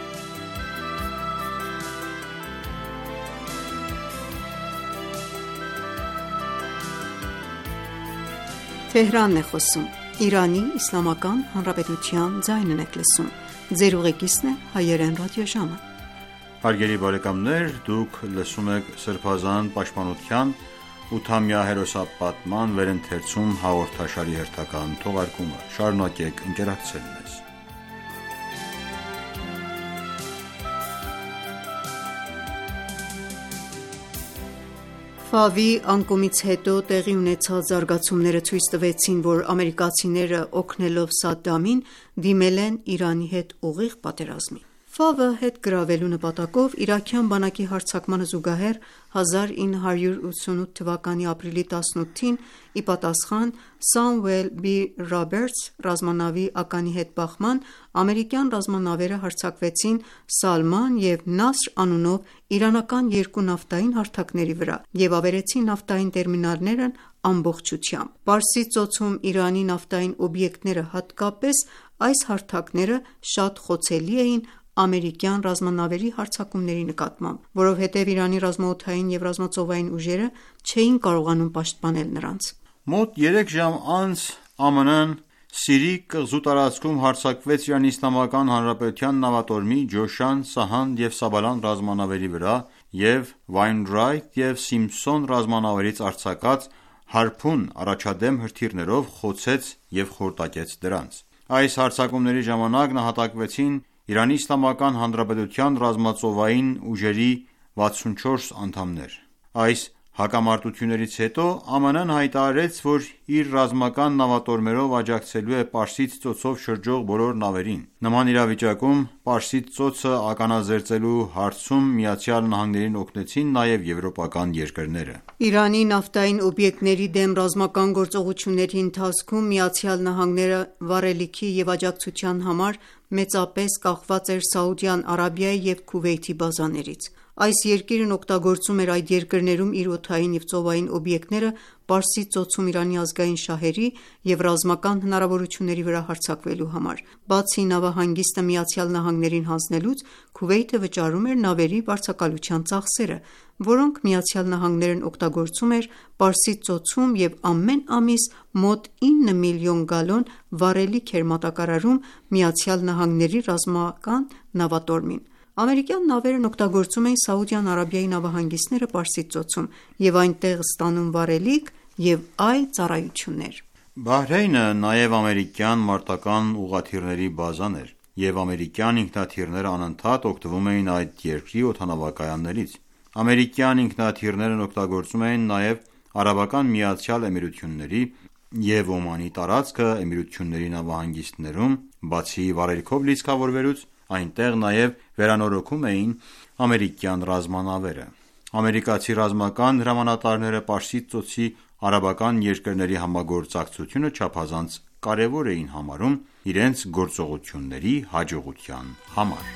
Ֆավի անկումից հետո տեղի ունեցած զարգացումները ցույց տվեցին, որ ամերիկացիները օգնելով Սադդամին դիմել են Իրանի հետ ուղիղ պատերազմի։ Ֆավը հետ գրավելու նպատակով իրաքյան բանակի հարձակմանը զուգահեռ հազար ինը հարյուր ութսունութ թվականի ապրիլի տասնութին ի պատասխան Samuel B. Roberts ռազմանավի ականի հետ բախման ամերիկյան ռազմանավերը հարձակվեցին Սալման և Նասր անունով իրանական երկու նավթային հարթակների վրա և ավերեցին նավթային տերմինալներն ամբողջությամբ։ Պարսից ծոցում Իրանի նավթային օբյեկտները, հատկապես այս հարթակները, շատ խոցելի էին ամերիկյան ռազմանավերի հարձակումների նկատմամբ, որովհետև Իրանի ռազմաօդային և ռազմածովային ուժերը չէին կարողանում պաշտպանել նրանց։ Մոտ երեք ժամ անց ԱՄՆ-ն Սիրի կղզու տարածքում հարձակվեց Իրանի Իսլամական Հանրապետության նավատորմի Ջոշան, Սահանդ և Սաբալան ռազմանավերի վրա և Wainwright և Սիմփսոն ռազմանավերից արձակած Հարփուն առաջադեմ հրթիռներով խոցեց և խորտակեց դրանց։ Այս հարձակումների ժամանակ նահատակվեցին Իրանի Իսլամական Հանրապետության ռազմածովային ուժերի վաթսունչորս անդամներ։ Այս հակամարտություններից հետո ԱՄՆ-ն հայտարարեց, որ իր ռազմական նավատորմերով աջակցելու է Պարսից ծոցով շրջող բոլոր նավերին։ Նման իրավիճակում Պարսից ծոցը ականազերծելու հարցում ԱՄՆ-ին օգնեցին նաև եվրոպական երկրները։ Իրանի նավթային օբյեկտների դեմ ռազմական գործողությունների ընթացքում ԱՄՆ-ը վառելիքի և աջակցության համար մեծապես կախված էր Սաուդյան Արաբիայի և Քուվեյթի բազաներից։ Այս երկիրն օգտագործում էր այդ երկրներում իր օդային և ծովային օբյեկտները Պարսից ծոցում Իրանի ազգային շահերի և ռազմական հնարավորությունների վրա հարձակվելու համար։ Բացի նավահանգիստը ԱՄՆ-ին հանձնելուց, Քուվեյթը վճարում էր նավերի վարձակալության ծախսերը, որոնք ԱՄՆ-ն օգտագործում էր Պարսից ծոցում և ամեն ամիս մոտ ինը միլիոն գալոն վառելիք էր մատակարարում ԱՄՆ-ի ռազմական նավատորմին։ Ամերիկյան նավերն օգտագործում էին Սաուդյան Արաբիայի նավահանգիստները Պարսից ծոցում և այնտեղ ստանում վառելիք և այլ ծառայություններ։ Բահրեյնը նաև ամերիկյան մարտական ուղղաթիռների բազան էր, և ամերիկյան ինքնաթիռները անընդհատ օգտվում էին այդ երկրի օդանավակայաններից։ Ամերիկյան ինքնաթիռներն օգտագործում էին նաև Արաբական Միացյալ Էմիրությունների և Օմանի տարածքը Էմիրությունների նավահանգիստներում, բացի վառելիքով լիցքավորվելուց, այնտեղ նաև վերանորոգում էին ամերիկյան ռազմանավերը։ Ամերիկացի ռազմական հրամանատարները Պարսից ծոցի արաբական երկրների համագործակցությունը չափազանց կարևոր էին համարում իրենց գործողությունների հաջողության համար։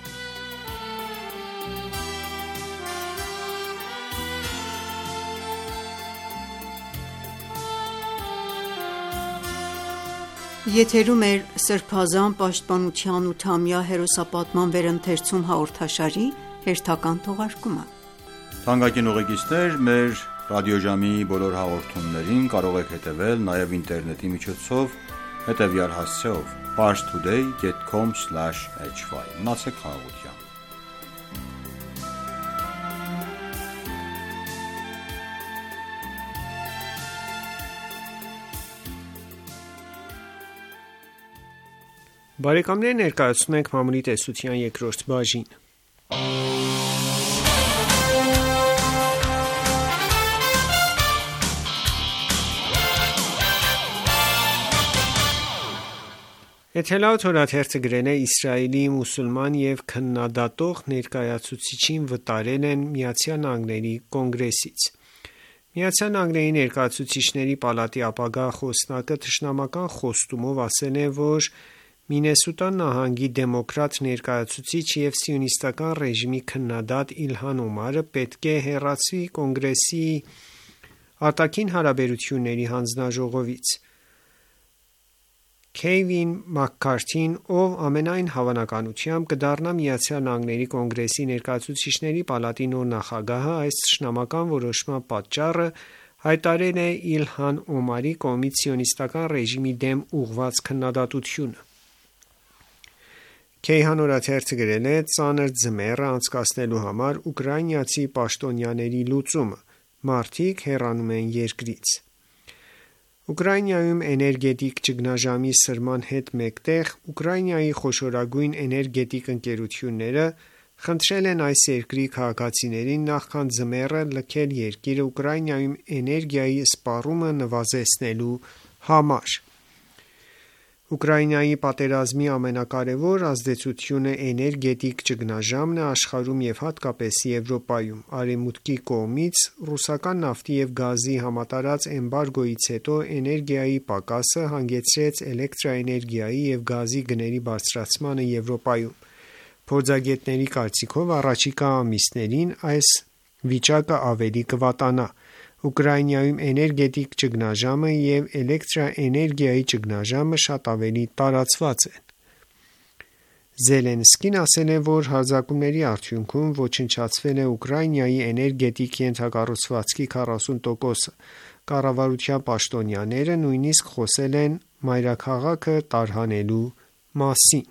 Եթերում է Սրբազան պաշտպանության ութամյա հերոսապատման վերընթերցում հաղորդաշարի հերթական թողարկումը։ Թանկագին ուղեկիցներ, մեր ռադիոժամի բոլոր հաղորդումներին կարող եք հետևել նաև ինտերնետի միջոցով հետևյալ հասցեով՝ parstoday dot com slash h y։ Մնացեք խաղաղությամբ։ Բարեկամներ, ներկայացնում ենք Մամունի տեսության երկրորդ բաժին։ Էթելաուտ հորաթերթը գրել է Իսրայելի մուսուլման և քննադատող ներկայացուցչին վտարել են ԱՄՆ կոնգրեսից։ ԱՄՆ Ներկայացուցիչների պալատի ապագա խոսնակը թշնամական խոստումով ասել է, որ Մինեսոտա նահանգի դեմոկրատ ներկայացուցիչ և սիոնիստական ռեժիմի քննադատ Իլհան Օմարը պետք է հեռացվի կոնգրեսի արտաքին հարաբերությունների հանձնաժողովից։ Քեյվին Մաքքարթին, ով ամենայն հավանականությամբ կդառնա Միացյալ Նահանգների կոնգրեսի ներկայացուցիչների պալատի նոր նախագահը, այս թշնամական որոշման պատճառը հայտարարել է Իլհան Օմարի կողմից սիոնիստական ռեժիմի դեմ ուղղված քննադատությունը։ Քեյհան օրաթերթը գրել է. «Ծանր ձմեռը անցկացնելու համար ուկրաինացի պաշտոնյաների լուծումը. Մարդիկ հեռանում են երկրից»։ Ուկրաինայում էներգետիկ ճգնաժամի սրման հետ մեկտեղ Ուկրաինայի խոշորագույն էներգետիկ ընկերությունները խնդրել են այս երկրի քաղաքացիներին նախքան ձմեռը լքել երկիրը Ուկրաինայում էներգիայի սպառումը նվազեցնելու համար։ Ուկրաինայի պատերազմի ամենակարևոր ազդեցությունը էներգետիկ ճգնաժամն է աշխարհում և հատկապես Եվրոպայում։ Արևմուտքի կողմից ռուսական նավթի և գազի համատարած էմբարգոյից հետո էներգիայի պակասը հանգեցրեց էլեկտրաէներգիայի և գազի գների բարձրացմանը Եվրոպայում։ Փորձագետների կարծիքով առաջիկա ամիսներին այս վիճակը ավելի կվատանա։ Ուկրաինայում էներգետիկ ճգնաժամը և էլեկտրաէներգիայի ճգնաժամը շատ ավելի տարածված են։ Զելենսկին ասել է, որ հարձակումների արդյունքում ոչնչացվել է Ուկրաինայի էներգետիկ ենթակառուցվածքի քառասուն տոկոսը։ Կառավարության պաշտոնյաները նույնիսկ խոսել են մայրաքաղաքը տարհանելու մասին։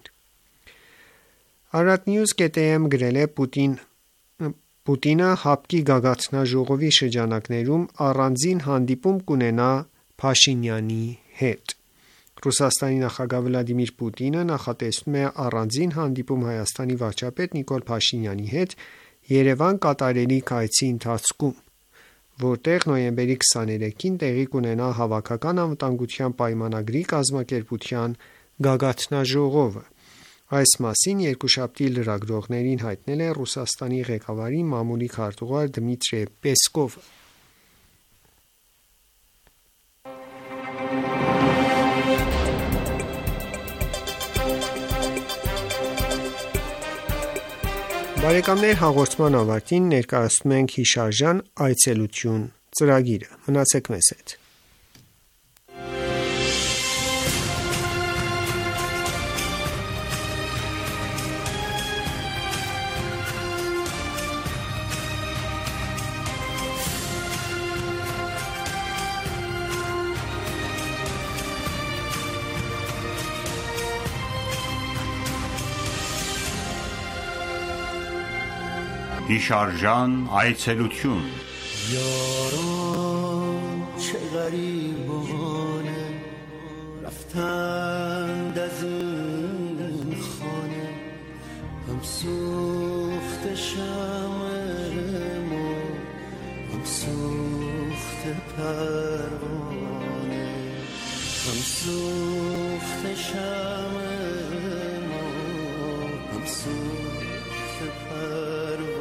Arad-News.am գրել է. Պուտին Պուտինը ՀԱՊԿ-ի գագաթնաժողովի շրջանակներում առանձին հանդիպում կունենա Փաշինյանի հետ։ Ռուսաստանի նախագահ Վլադիմիր Պուտինը նախատեսնում է առանձին հանդիպում Հայաստանի վարչապետ Նիկոլ Փաշինյանի հետ Երևան կատարելիք այցի ընթացքում, որտեղ նոյեմբերի քսաներեքին տեղի կունենա Հավաքական անվտանգության պայմանագրի կազմակերպության գագաթնաժողովը։ Այս մասին երկուշաբթի լրագրողներին հայտնել է Ռուսաստանի ղեկավարի մամուլի քարտուղար Դմիտրի Պեսկովը։ Բարեկամներ, հաղորդման ավարտին ներկայացնում ենք հիշարժան այցելություն ծրագիրը։ Մնացեք մեզ հետ։ Հիշարժան այցելություն یاران چه غریبانه رفتند از این خانه هم سوخت شمع ما هم سوخت پروانه هم سوخت شمع ما هم سوخت پروانه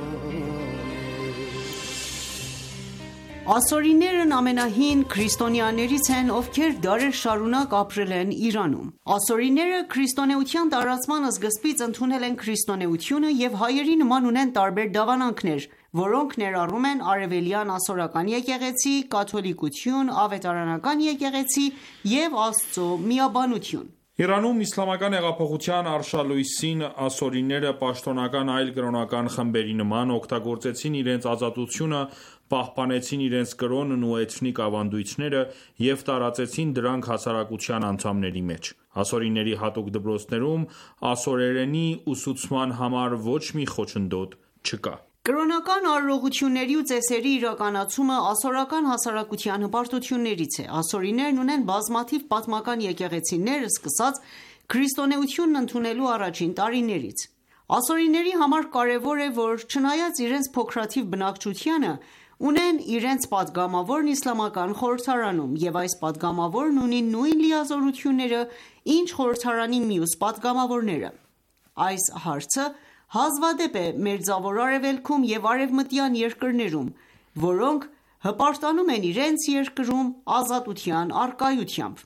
Ասորիներն ամենահին քրիստոնյաներից են, ովքեր դարեր շարունակ ապրել են Իրանում։ Ասորիները քրիստոնեության տարածման սկզբից ընդունել են քրիստոնեությունը և հայերի նման ունեն տարբեր դավանանքներ, որոնք ներառում են արևելյան ասորական եկեղեցի, կաթոլիկություն, ավետարանական եկեղեցի և Աստծո միաբանություն։ Իրանում իսլամական հեղափոխության արշալույսին ասորիները պաշտոնական այլ կրոնական խմբերի նման օգտագործեցին իրենց ազատությունը, պահպանեցին իրենց կրոնն ու էթնիկ ավանդույթները և տարածեցին դրանք հասարակության անդամների մեջ։ Ասորիների հատուկ դպրոցներում ասորերենի ուսուցման համար ոչ մի խոչընդոտ չկա։ Կրոնական արարողությունների ու ծեսերի իրականացումը ասորական հասարակության հպարտություններից է։ Ասորիներն ունեն բազմաթիվ պատմական եկեղեցիներ՝ սկսած քրիստոնեությունն ընդունելու առաջին տարիներից։ Ասորիների համար կարևոր է, որ չնայած իրենց փոքրաթիվ բնակչությանը, ունեն իրենց պատգամավորն իսլամական խորհրդարանում, և այս պատգամավորն ունի նույն լիազորությունները, ինչ խորհրդարանի մյուս պատգամավորները։ Այս հարցը հազվադեպ է Մերձավոր Արևելքում և արևմտյան երկրներում, որոնք հպարտանում են իրենց երկրում ազատության առկայությամբ։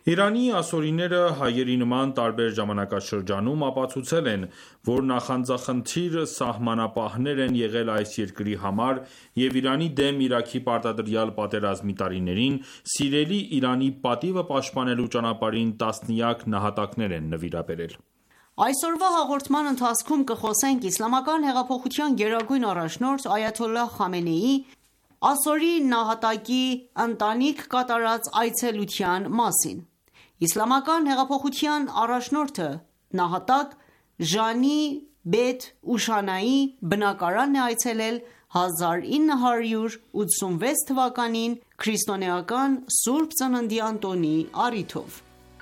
Իրանի ասորիները հայերի նման տարբեր ժամանակաշրջանում ապացուցել են, որ նախանձախնդիր սահմանապահներ են եղել այս երկրի համար և Իրանի դեմ Իրաքի պարտադրյալ պատերազմի տարիներին սիրելի Իրանի պատիվը պաշտպանելու ճանապարհին տասնյակ նահատակներ են նվիրաբերել: Այսօրվա հաղորդման ընթացքում կխոսենք իսլամական հեղափոխության գերագույն առաջնորդ Այաթոլլահ Խամենեիի ասորի նահատակի ընտանիք կատարած այցելության մասին: Իսլամական հեղափոխության առաջնորդը նահատակ Ժանի Բեթ Ուշանայի բնակարանն է այցելել հազար ինը հարյուր ութսունվեց թվականին քրիստոնեական Սուրբ Ծննդյան տոնի առիթով: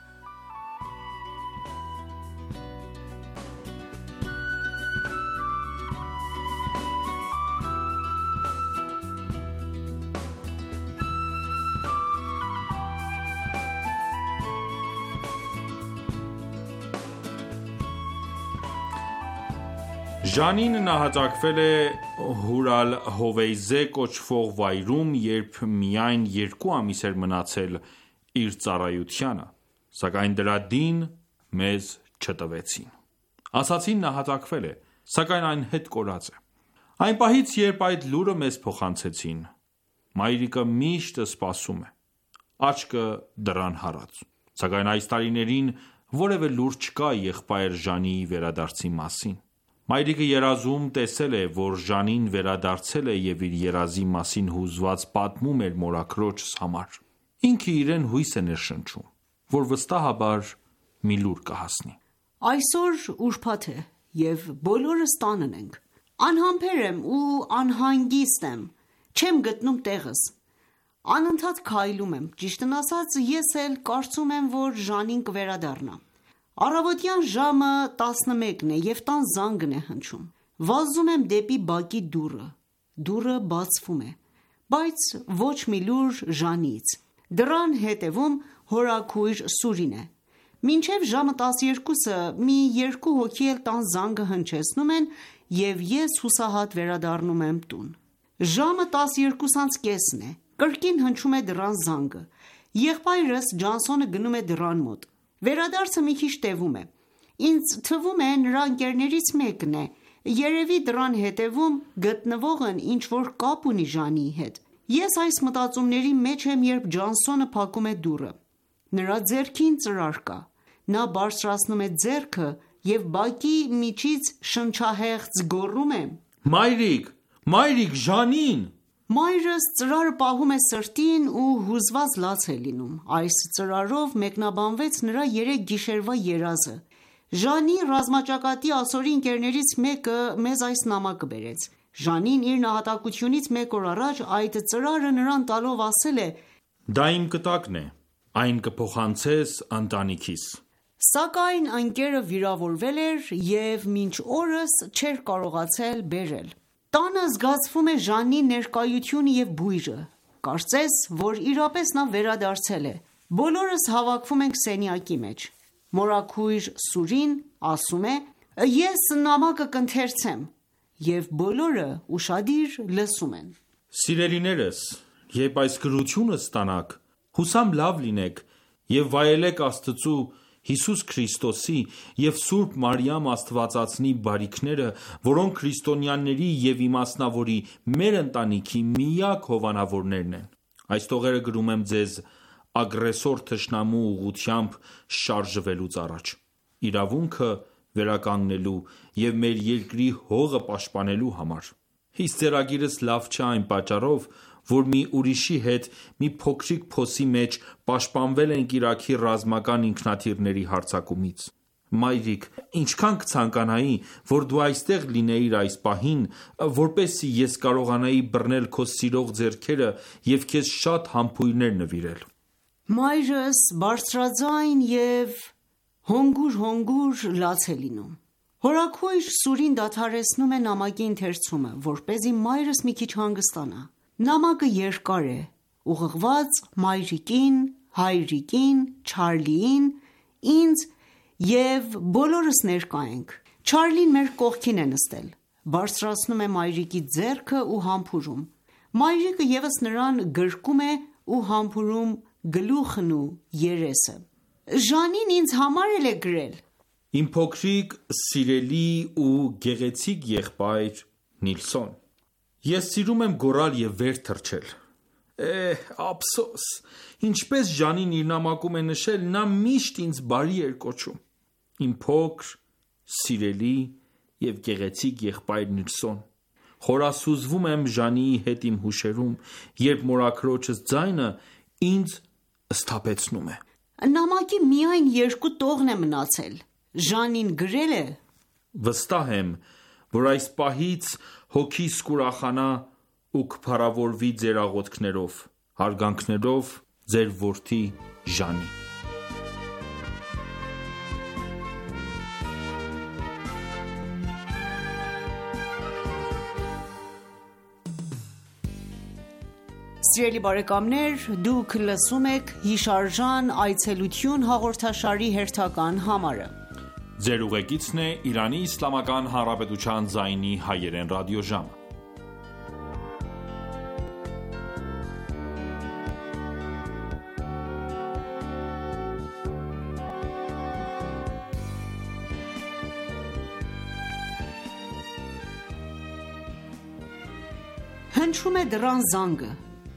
Ժանին նահատակվել է Հուր Ալ-Հովեյզե կոչվող վայրում, երբ միայն երկու ամիս էր մնացել իր ծառայությանը, սակայն դրա դին մեզ չտվեցին: Ասացին նահատակվել է, սակայն այն հետ կորած է: Այն պահից, երբ այդ լուրը մեզ փոխանցեցին, մայրիկը միշտ սպասում է, աչքը դռան հառած: Սակայն այս տարիներին որևէ լուր չկա եղբայր Ժանիի վերադարձի մասին: Մայրիկը երազում տեսել է, որ Ժանին վերադարձել է և իր երազի մասին հուզված պատմում էր մորաքրոջս համար: Ինքը իրեն հույս է ներշնչում, որ վստահաբար մի լուր կհասնի: Այսօր ուրբաթ է և բոլորս տանն ենք: Անհամբեր եմ ու անհանգիստ եմ, չեմ գտնում տեղս: Անընդհատ քայլում եմ, ճիշտն ասած ես էլ կարծում եմ, որ Ժանին կվերադառնա: Առավոտյան ժամը տասնմեկն է և տան զանգն է հնչում: Վազում եմ դեպի բակի դուռը: Դուռը բացվում է, բայց ոչ մի լուր Ժանիից: Դռան հետևում հորաքույր Սուրին է: Մինչև ժամը տասներկուսը մի երկու հոգի էլ տան զանգը հնչեցնում են և ես հուսահատ վերադառնում եմ տուն: Ժամը տասներկուս անց կեսն է, կրկին հնչում է դռան զանգը: Եղբայրս Ջանսոնը գնում է դռան մոտ: Վերադարձը մի քիչ տևում է: Ինձ թվում է նրա ընկերներից մեկն է, երևի դռան հետևում գտնվողն ինչ-որ կապ ունի Ժանիի հետ: Ես այս մտածումների մեջ եմ, երբ Ջանսոնը փակում է դուռը: Նրա ձեռքին ծրար կա: Նա բարձրացնում է ձեռքը և բակի միջից շնչահեղձ գոռում է. Մայրիկ, մայրիկ, Ժանին: Մայրս ծրարը պահում է սրտին ու հուզված լաց է լինում: Այս ծրարով մեկնաբանվեց նրա երեք գիշերվա երազը: Ժանիի ռազմաճակատի ասորի ընկերներից մեկը մեզ այս նամակը բերեց: Ժանին իր նահատակությունից մեկ օր առաջ այդ ծրարը նրան տալով ասել է. Դա իմ կտակն է, այն կփոխանցես ընտանիքիս: Սակայն ընկերը վիրավորվել էր և մինչ օրս չէր կարողացել բերել: Տանը զգացվում է Ժանիի ներկայությունը և բույրը: Կարծես, որ իրապես նա վերադարձել է: Բոլորս հավաքվում ենք սենյակի մեջ: Մորաքույր Սուրին ասում է. Ես նամակը կընթերցեմ: Եվ բոլորը ուշադիր լսում են: Սիրելիներս, երբ այս գրությունը ստանաք, հուսամ լավ լինեք և վայելեք Աստծու, Հիսուս Քրիստոսի և Սուրբ Մարիամ Աստվածածնի բարիքները, որոնք քրիստոնյաների և իմասնավորի, մեր ընտանիքի միակ հովանավորներն են: Այս տողերը գրում եմ ձեզ ագրեսոր թշնամու ուղղությամբ շարժվելուց առաջ: Իրավունքը վերականգնելու և մեր երկրի հողը պաշտպանելու համար: Իսկ ձեռագիրս լավ չէ այն պատճառով, որ մի ուրիշի հետ մի փոքրիկ փոսի մեջ պաշտպանվել ենք Իրաքի ռազմական ինքնաթիռների հարձակումից: Մայրիկ, ինչքան կցանկանայի, որ դու այստեղ լինեիր այս պահին, որպեսզի ես կարողանայի բռնել քո սիրող ձեռքերը և քեզ շատ համբույրներ նվիրել: Մայրս բարձրաձայն և հանգուր-հանգուր լաց է լինում: Հորաքույր Սուրին դադարեցնում է նամակի ընթերցումը, որպեսզի մայրս մի քիչ հանգստանա: Նամակը երկար է, ուղղված մայրիկին, հայրիկին, Չարլիին, ինձ և բոլորս ներկա ենք: Չարլին մեր կողքին է նստել: Բարձրացնում է մայրիկի ձեռքը ու համբուրում: Մայրիկը ևս նրան գրկում է ու համբուրում գլուխն ու երեսը: Ժանին ինձ համար էլ է գրել։ Իմ փոքրիկ, սիրելի ու գեղեցիկ եղբայր Նիլսոն, ես սիրում եմ գոռալ և վեր թռչել։ Էհ, ափսոս, ինչպես Ժանին իր նամակում է նշել, նա միշտ ինձ բարի էր կոչում։ Իմ փոքր, սիրելի և գեղեցիկ եղբայր Նիլսոն, խորասուզվում եմ Ժանիի հետ իմ հուշերում, երբ մորաքրոջս ձայնը ինձ սթափեցնում է։ Նամակի միայն երկու տողն է մնացել։ Ժանին գրել է. Վստահ եմ, որ այս պահից հոգիս կուրախանա ու կփառավորվի ձեր աղոթքներով, հարգանքներով ձեր որդի Ժանի։ Սիրելի բարեկամներ, դուք լսում եք հիշարժան այցելություն հաղորդաշարի հերթական համարը։ Ձեր ուղեկիցն է Իրանի Իսլամական Հանրապետության ձայնի հայերեն ռադիոժամը։ Հնչում է դռան զանգը։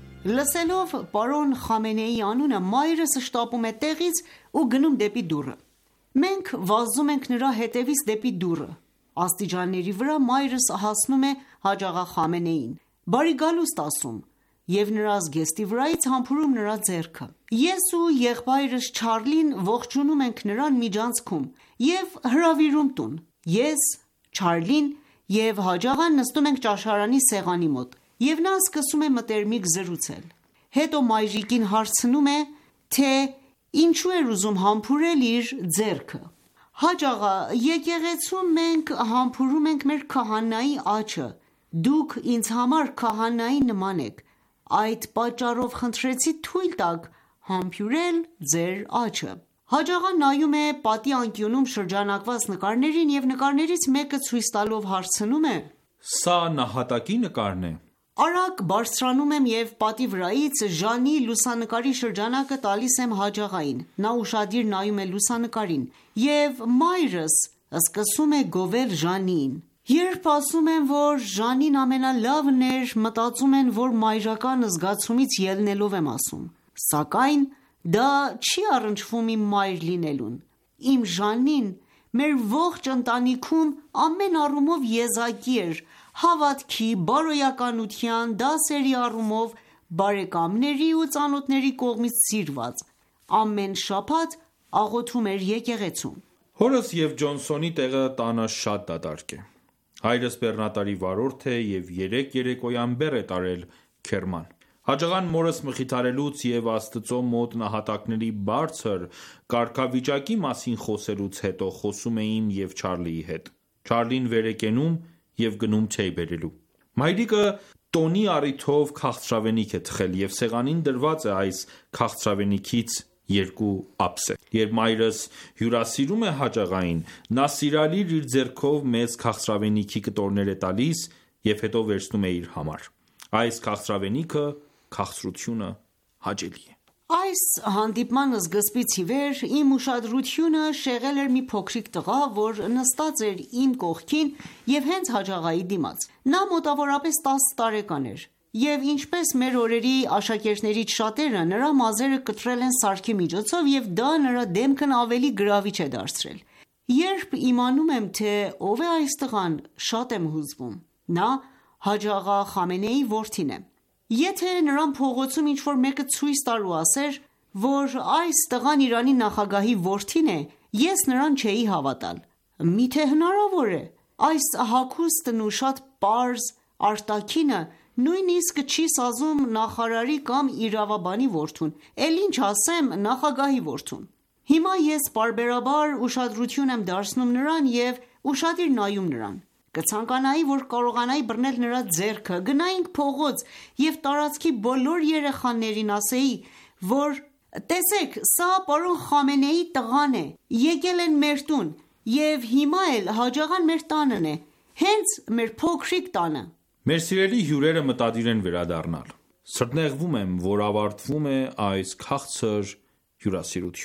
Լսելով պարոն Խամենեիի անունը, մայրս շտապում է տեղից ու գնում դեպի դուռը։ Մենք վազում ենք նրա հետևից դեպի դուռը։ Աստիճանների վրա մայրս հասնում է Հաջ աղա Խամենեիին, բարի գալուստ ասում և նրա զգեստի վրայից համբուրում նրա ձեռքը։ Ես ու եղբայրս Չարլին ողջունում ենք նրան միջանցքում և հրավիրում տուն։ Ես, Չարլին և Հաջ աղան նստում ենք ճաշարանի սեղանի մոտ, և նա սկսում է մտերմիկ զրուցել։ Հետո մայրիկին հարցնում է, թե ինչու էր ուզում համբուրել իր ձեռքը։ Հաջ աղա, եկեղեցում մենք համբուրում ենք մեր քահանայի աջը, դուք ինձ համար քահանայի նման եք, այդ պատճառով խնդրեցի թույլ տաք համբուրել ձեր աջը։ Հաջ աղան նայում է պատի անկյունում շրջանակված նկարներին և նկարներից մեկը ցույց տալով հարցնում է. Սա նահատակի նկարն է։ Արագ բարձրանում եմ և պատի վրայից Ժանի լուսանկարի շրջանակը տալիս եմ Հաջ աղային։ Նա ուշադիր նայում է լուսանկարին, և մայրս սկսում է գովել Ժանիին։ Երբ ասում եմ, որ Ժանին ամենալավն էր, մտածում են, որ մայրական զգացումից ելնելով եմ ասում։ Սակայն դա չի առնչվում իմ մայր լինելուն։ Իմ Ժանին մեր ողջ ընտանիքում ամեն առումով եզակի էր, հավատքի, բարոյականության, դասերի առումով բարեկամների ու ծանոթների կողմից սիրված, ամեն շաբաթ աղոթում էր եկեղեցում։ Հորս և Ջոնսոնի տեղը տանը շատ դատարկ է։ Հայրս բեռնատարի վարորդ է և երեք երեկոյան բեռ է տարել Քերման։ Հաջ աղան մորս մխիթարելուց և Աստծո մոտ նահատակների բարձր կարգավիճակի մասին խոսելուց հետո խոսում է իմ և Չարլիի հետ։ Չարլին վեր է կենում և գնում թեյ բերելու։ Մայրիկը տոնի առիթով քաղցրավենիք է թխել և սեղանին դրված է այս քաղցրավենիքից երկու ափսե։ Երբ մայրս հյուրասիրում է Հաջ աղային, նա սիրալիր իր ձեռքով մեծ քաղցրավենիքի կտորներ է տալիս և հետո վերցնում է իր համար։ Այս քաղցրավենիքը քաղցրությունը հաճելի է։ Այս հանդիպման սկզբից ի վեր իմ ուշադրությունը շեղել էր մի փոքրիկ տղա, որ նստած էր իմ կողքին և հենց Հաջ աղայի դիմաց։ Նա մոտավորապես տասը տարեկան էր, և ինչպես մեր օրերի աշակերտներից շատերը, նրա մազերը կտրել են սարքի միջոցով և դա նրա դեմքն ավելի գրավիչ է դարձրել։ Երբ իմանում եմ, թե ով է այս տղան, շատ եմ հուզվում։ Նա Հաջ աղա Խամենեիի որդին է։ Եթե նրան փողոցում ինչ-որ մեկը ցույց տար ու ասեր, որ այս տղան Իրանի նախագահի որդին է, ես նրան չէի հավատալ։ Միթե հնարավոր է։ Այս հագուստն ու շատ պարզ արտաքինը նույնիսկ չի սազում նախարարի կամ իրավաբանի որդուն, էլ ինչ ասեմ նախագահի որդուն։ Հիմա ես պարբերաբար ուշադրություն եմ դարձնում նրան և ուշադիր նայում նրան։ Կցանկանայի, որ կարողանայի բռնել նրա ձեռքը, գնայինք փողոց և տարածքի բոլոր երեխաներին ասեի, որ տեսեք, սա պարոն Խամենեիի տղան է, եկել են մեր տուն, և հիմա էլ Հաջ աղան մեր տանն է, հենց մեր փոքրիկ տանը։ Մեր սիրելի հյուրերը մտադիր են վերադառնալ։ Սրտնեղվում եմ, որ ավարտվում է այս քաղցր հյուրասիրությունը։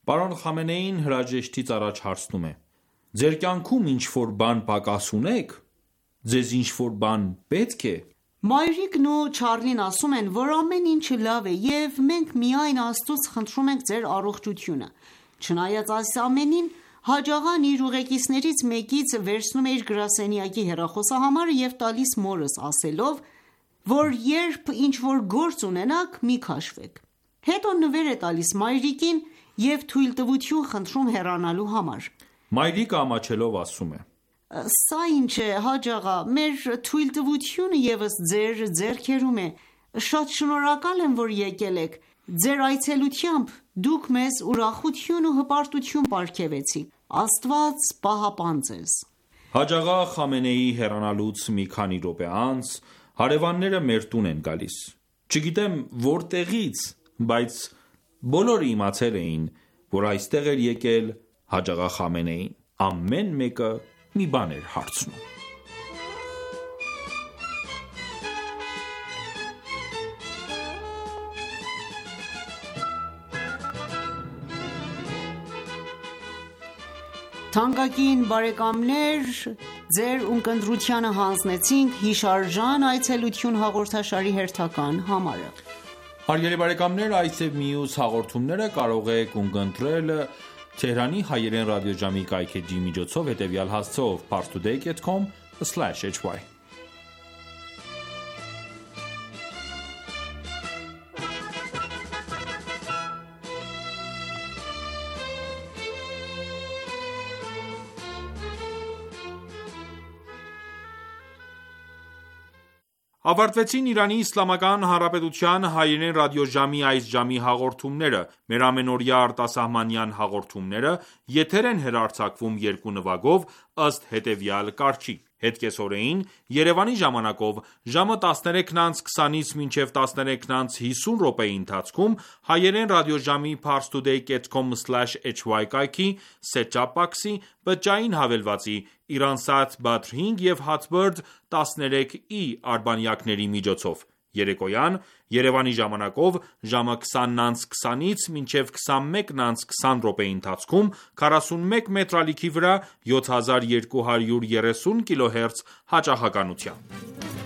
Պարոն Խամենեին հրաժեշտից առաջ հարցնում է. Ձեր կյանքում ինչ-որ բան պակաս ունեք: Ձեզ ինչ-որ բան պետք է: Մայրիկն ու Չարլին ասում են, որ ամեն ինչ լավ է և մենք միայն Աստծուց խնդրում ենք ձեր առողջությունը: Չնայած այս ամենին, հաջողան իր ուղեկիցներից մեկից վերցնում է իր գրասենյակի հեռախոսահամարը և տալիս մորս, ասելով, որ երբ ինչ-որ գործ ունենաք, մի քաշվեք: Հետո նվեր է տալիս մայրիկին և թույլտվություն խնդրում հեռանալու համար: Մայրիկը ամաչելով ասում է. Սա ինչ է Հաջ աղա, մեր թույլտվությունը ևս ձեր ձեռքերում է: Շատ շնորհակալ եմ, որ եկել եք: Ձեր այցելությամբ դուք մեզ ուրախություն ու հպարտություն պարգևեցիք: Աստված պահապան ձեզ: Հաջ աղա Խամենեիի հեռանալուց մի քանի րոպե անց, հարևանները մեր տուն են գալիս: Չգիտեմ որտեղից, բայց բոլորը իմացել էին, որ այստեղ էր եկել Հաջ աղա Խամենեին: Ամեն մեկը մի բան էր հարցնում: Թանկագին բարեկամներ, ձեր ունկնդրությանը հանձնեցինք հիշարժան այցելություն հաղորդաշարի հերթական համարը: Հարգելի բարեկամներ, այս և մյուս հաղորդումները կարող եք ունկնդրել Թեհրանի հայերեն ռադիոժամի կայքէջի միջոցով հետևյալ հասցեով՝ parstoday dot com slash h y: Ավարտվեցին Իրանի Իսլամական Հանրապետության հայերեն ռադիոժամի այս ժամի հաղորդումները: Մեր ամենօրյա արտասահմանյան հաղորդումները եթեր են հեռարձակվում երկու նվագով, ըստ հետևյալ կարգի: Հետկեսօրեին Երևանի ժամանակով ժամը տասներեքն անց քսանից մինչև տասներեքն անց հիսուն րոպեի ընթացքում հայերեն ռադիոժամի parstoday dot com slash h y կայքի set-top box-ի, բջջային հավելվածի, Iransat Badr հինգ և Hotbird տասներեք E արբանյակների միջոցով: Երեկոյան Երևանի ժամանակով ժամը քսանն անց քսանից մինչև քսանմեկն անց քսան րոպեի ընթացքում քառասունմեկ մետր ալիքի վրա յոթ հազար երկու հարյուր երեսուն կիլոհերց հաճախականությամբ: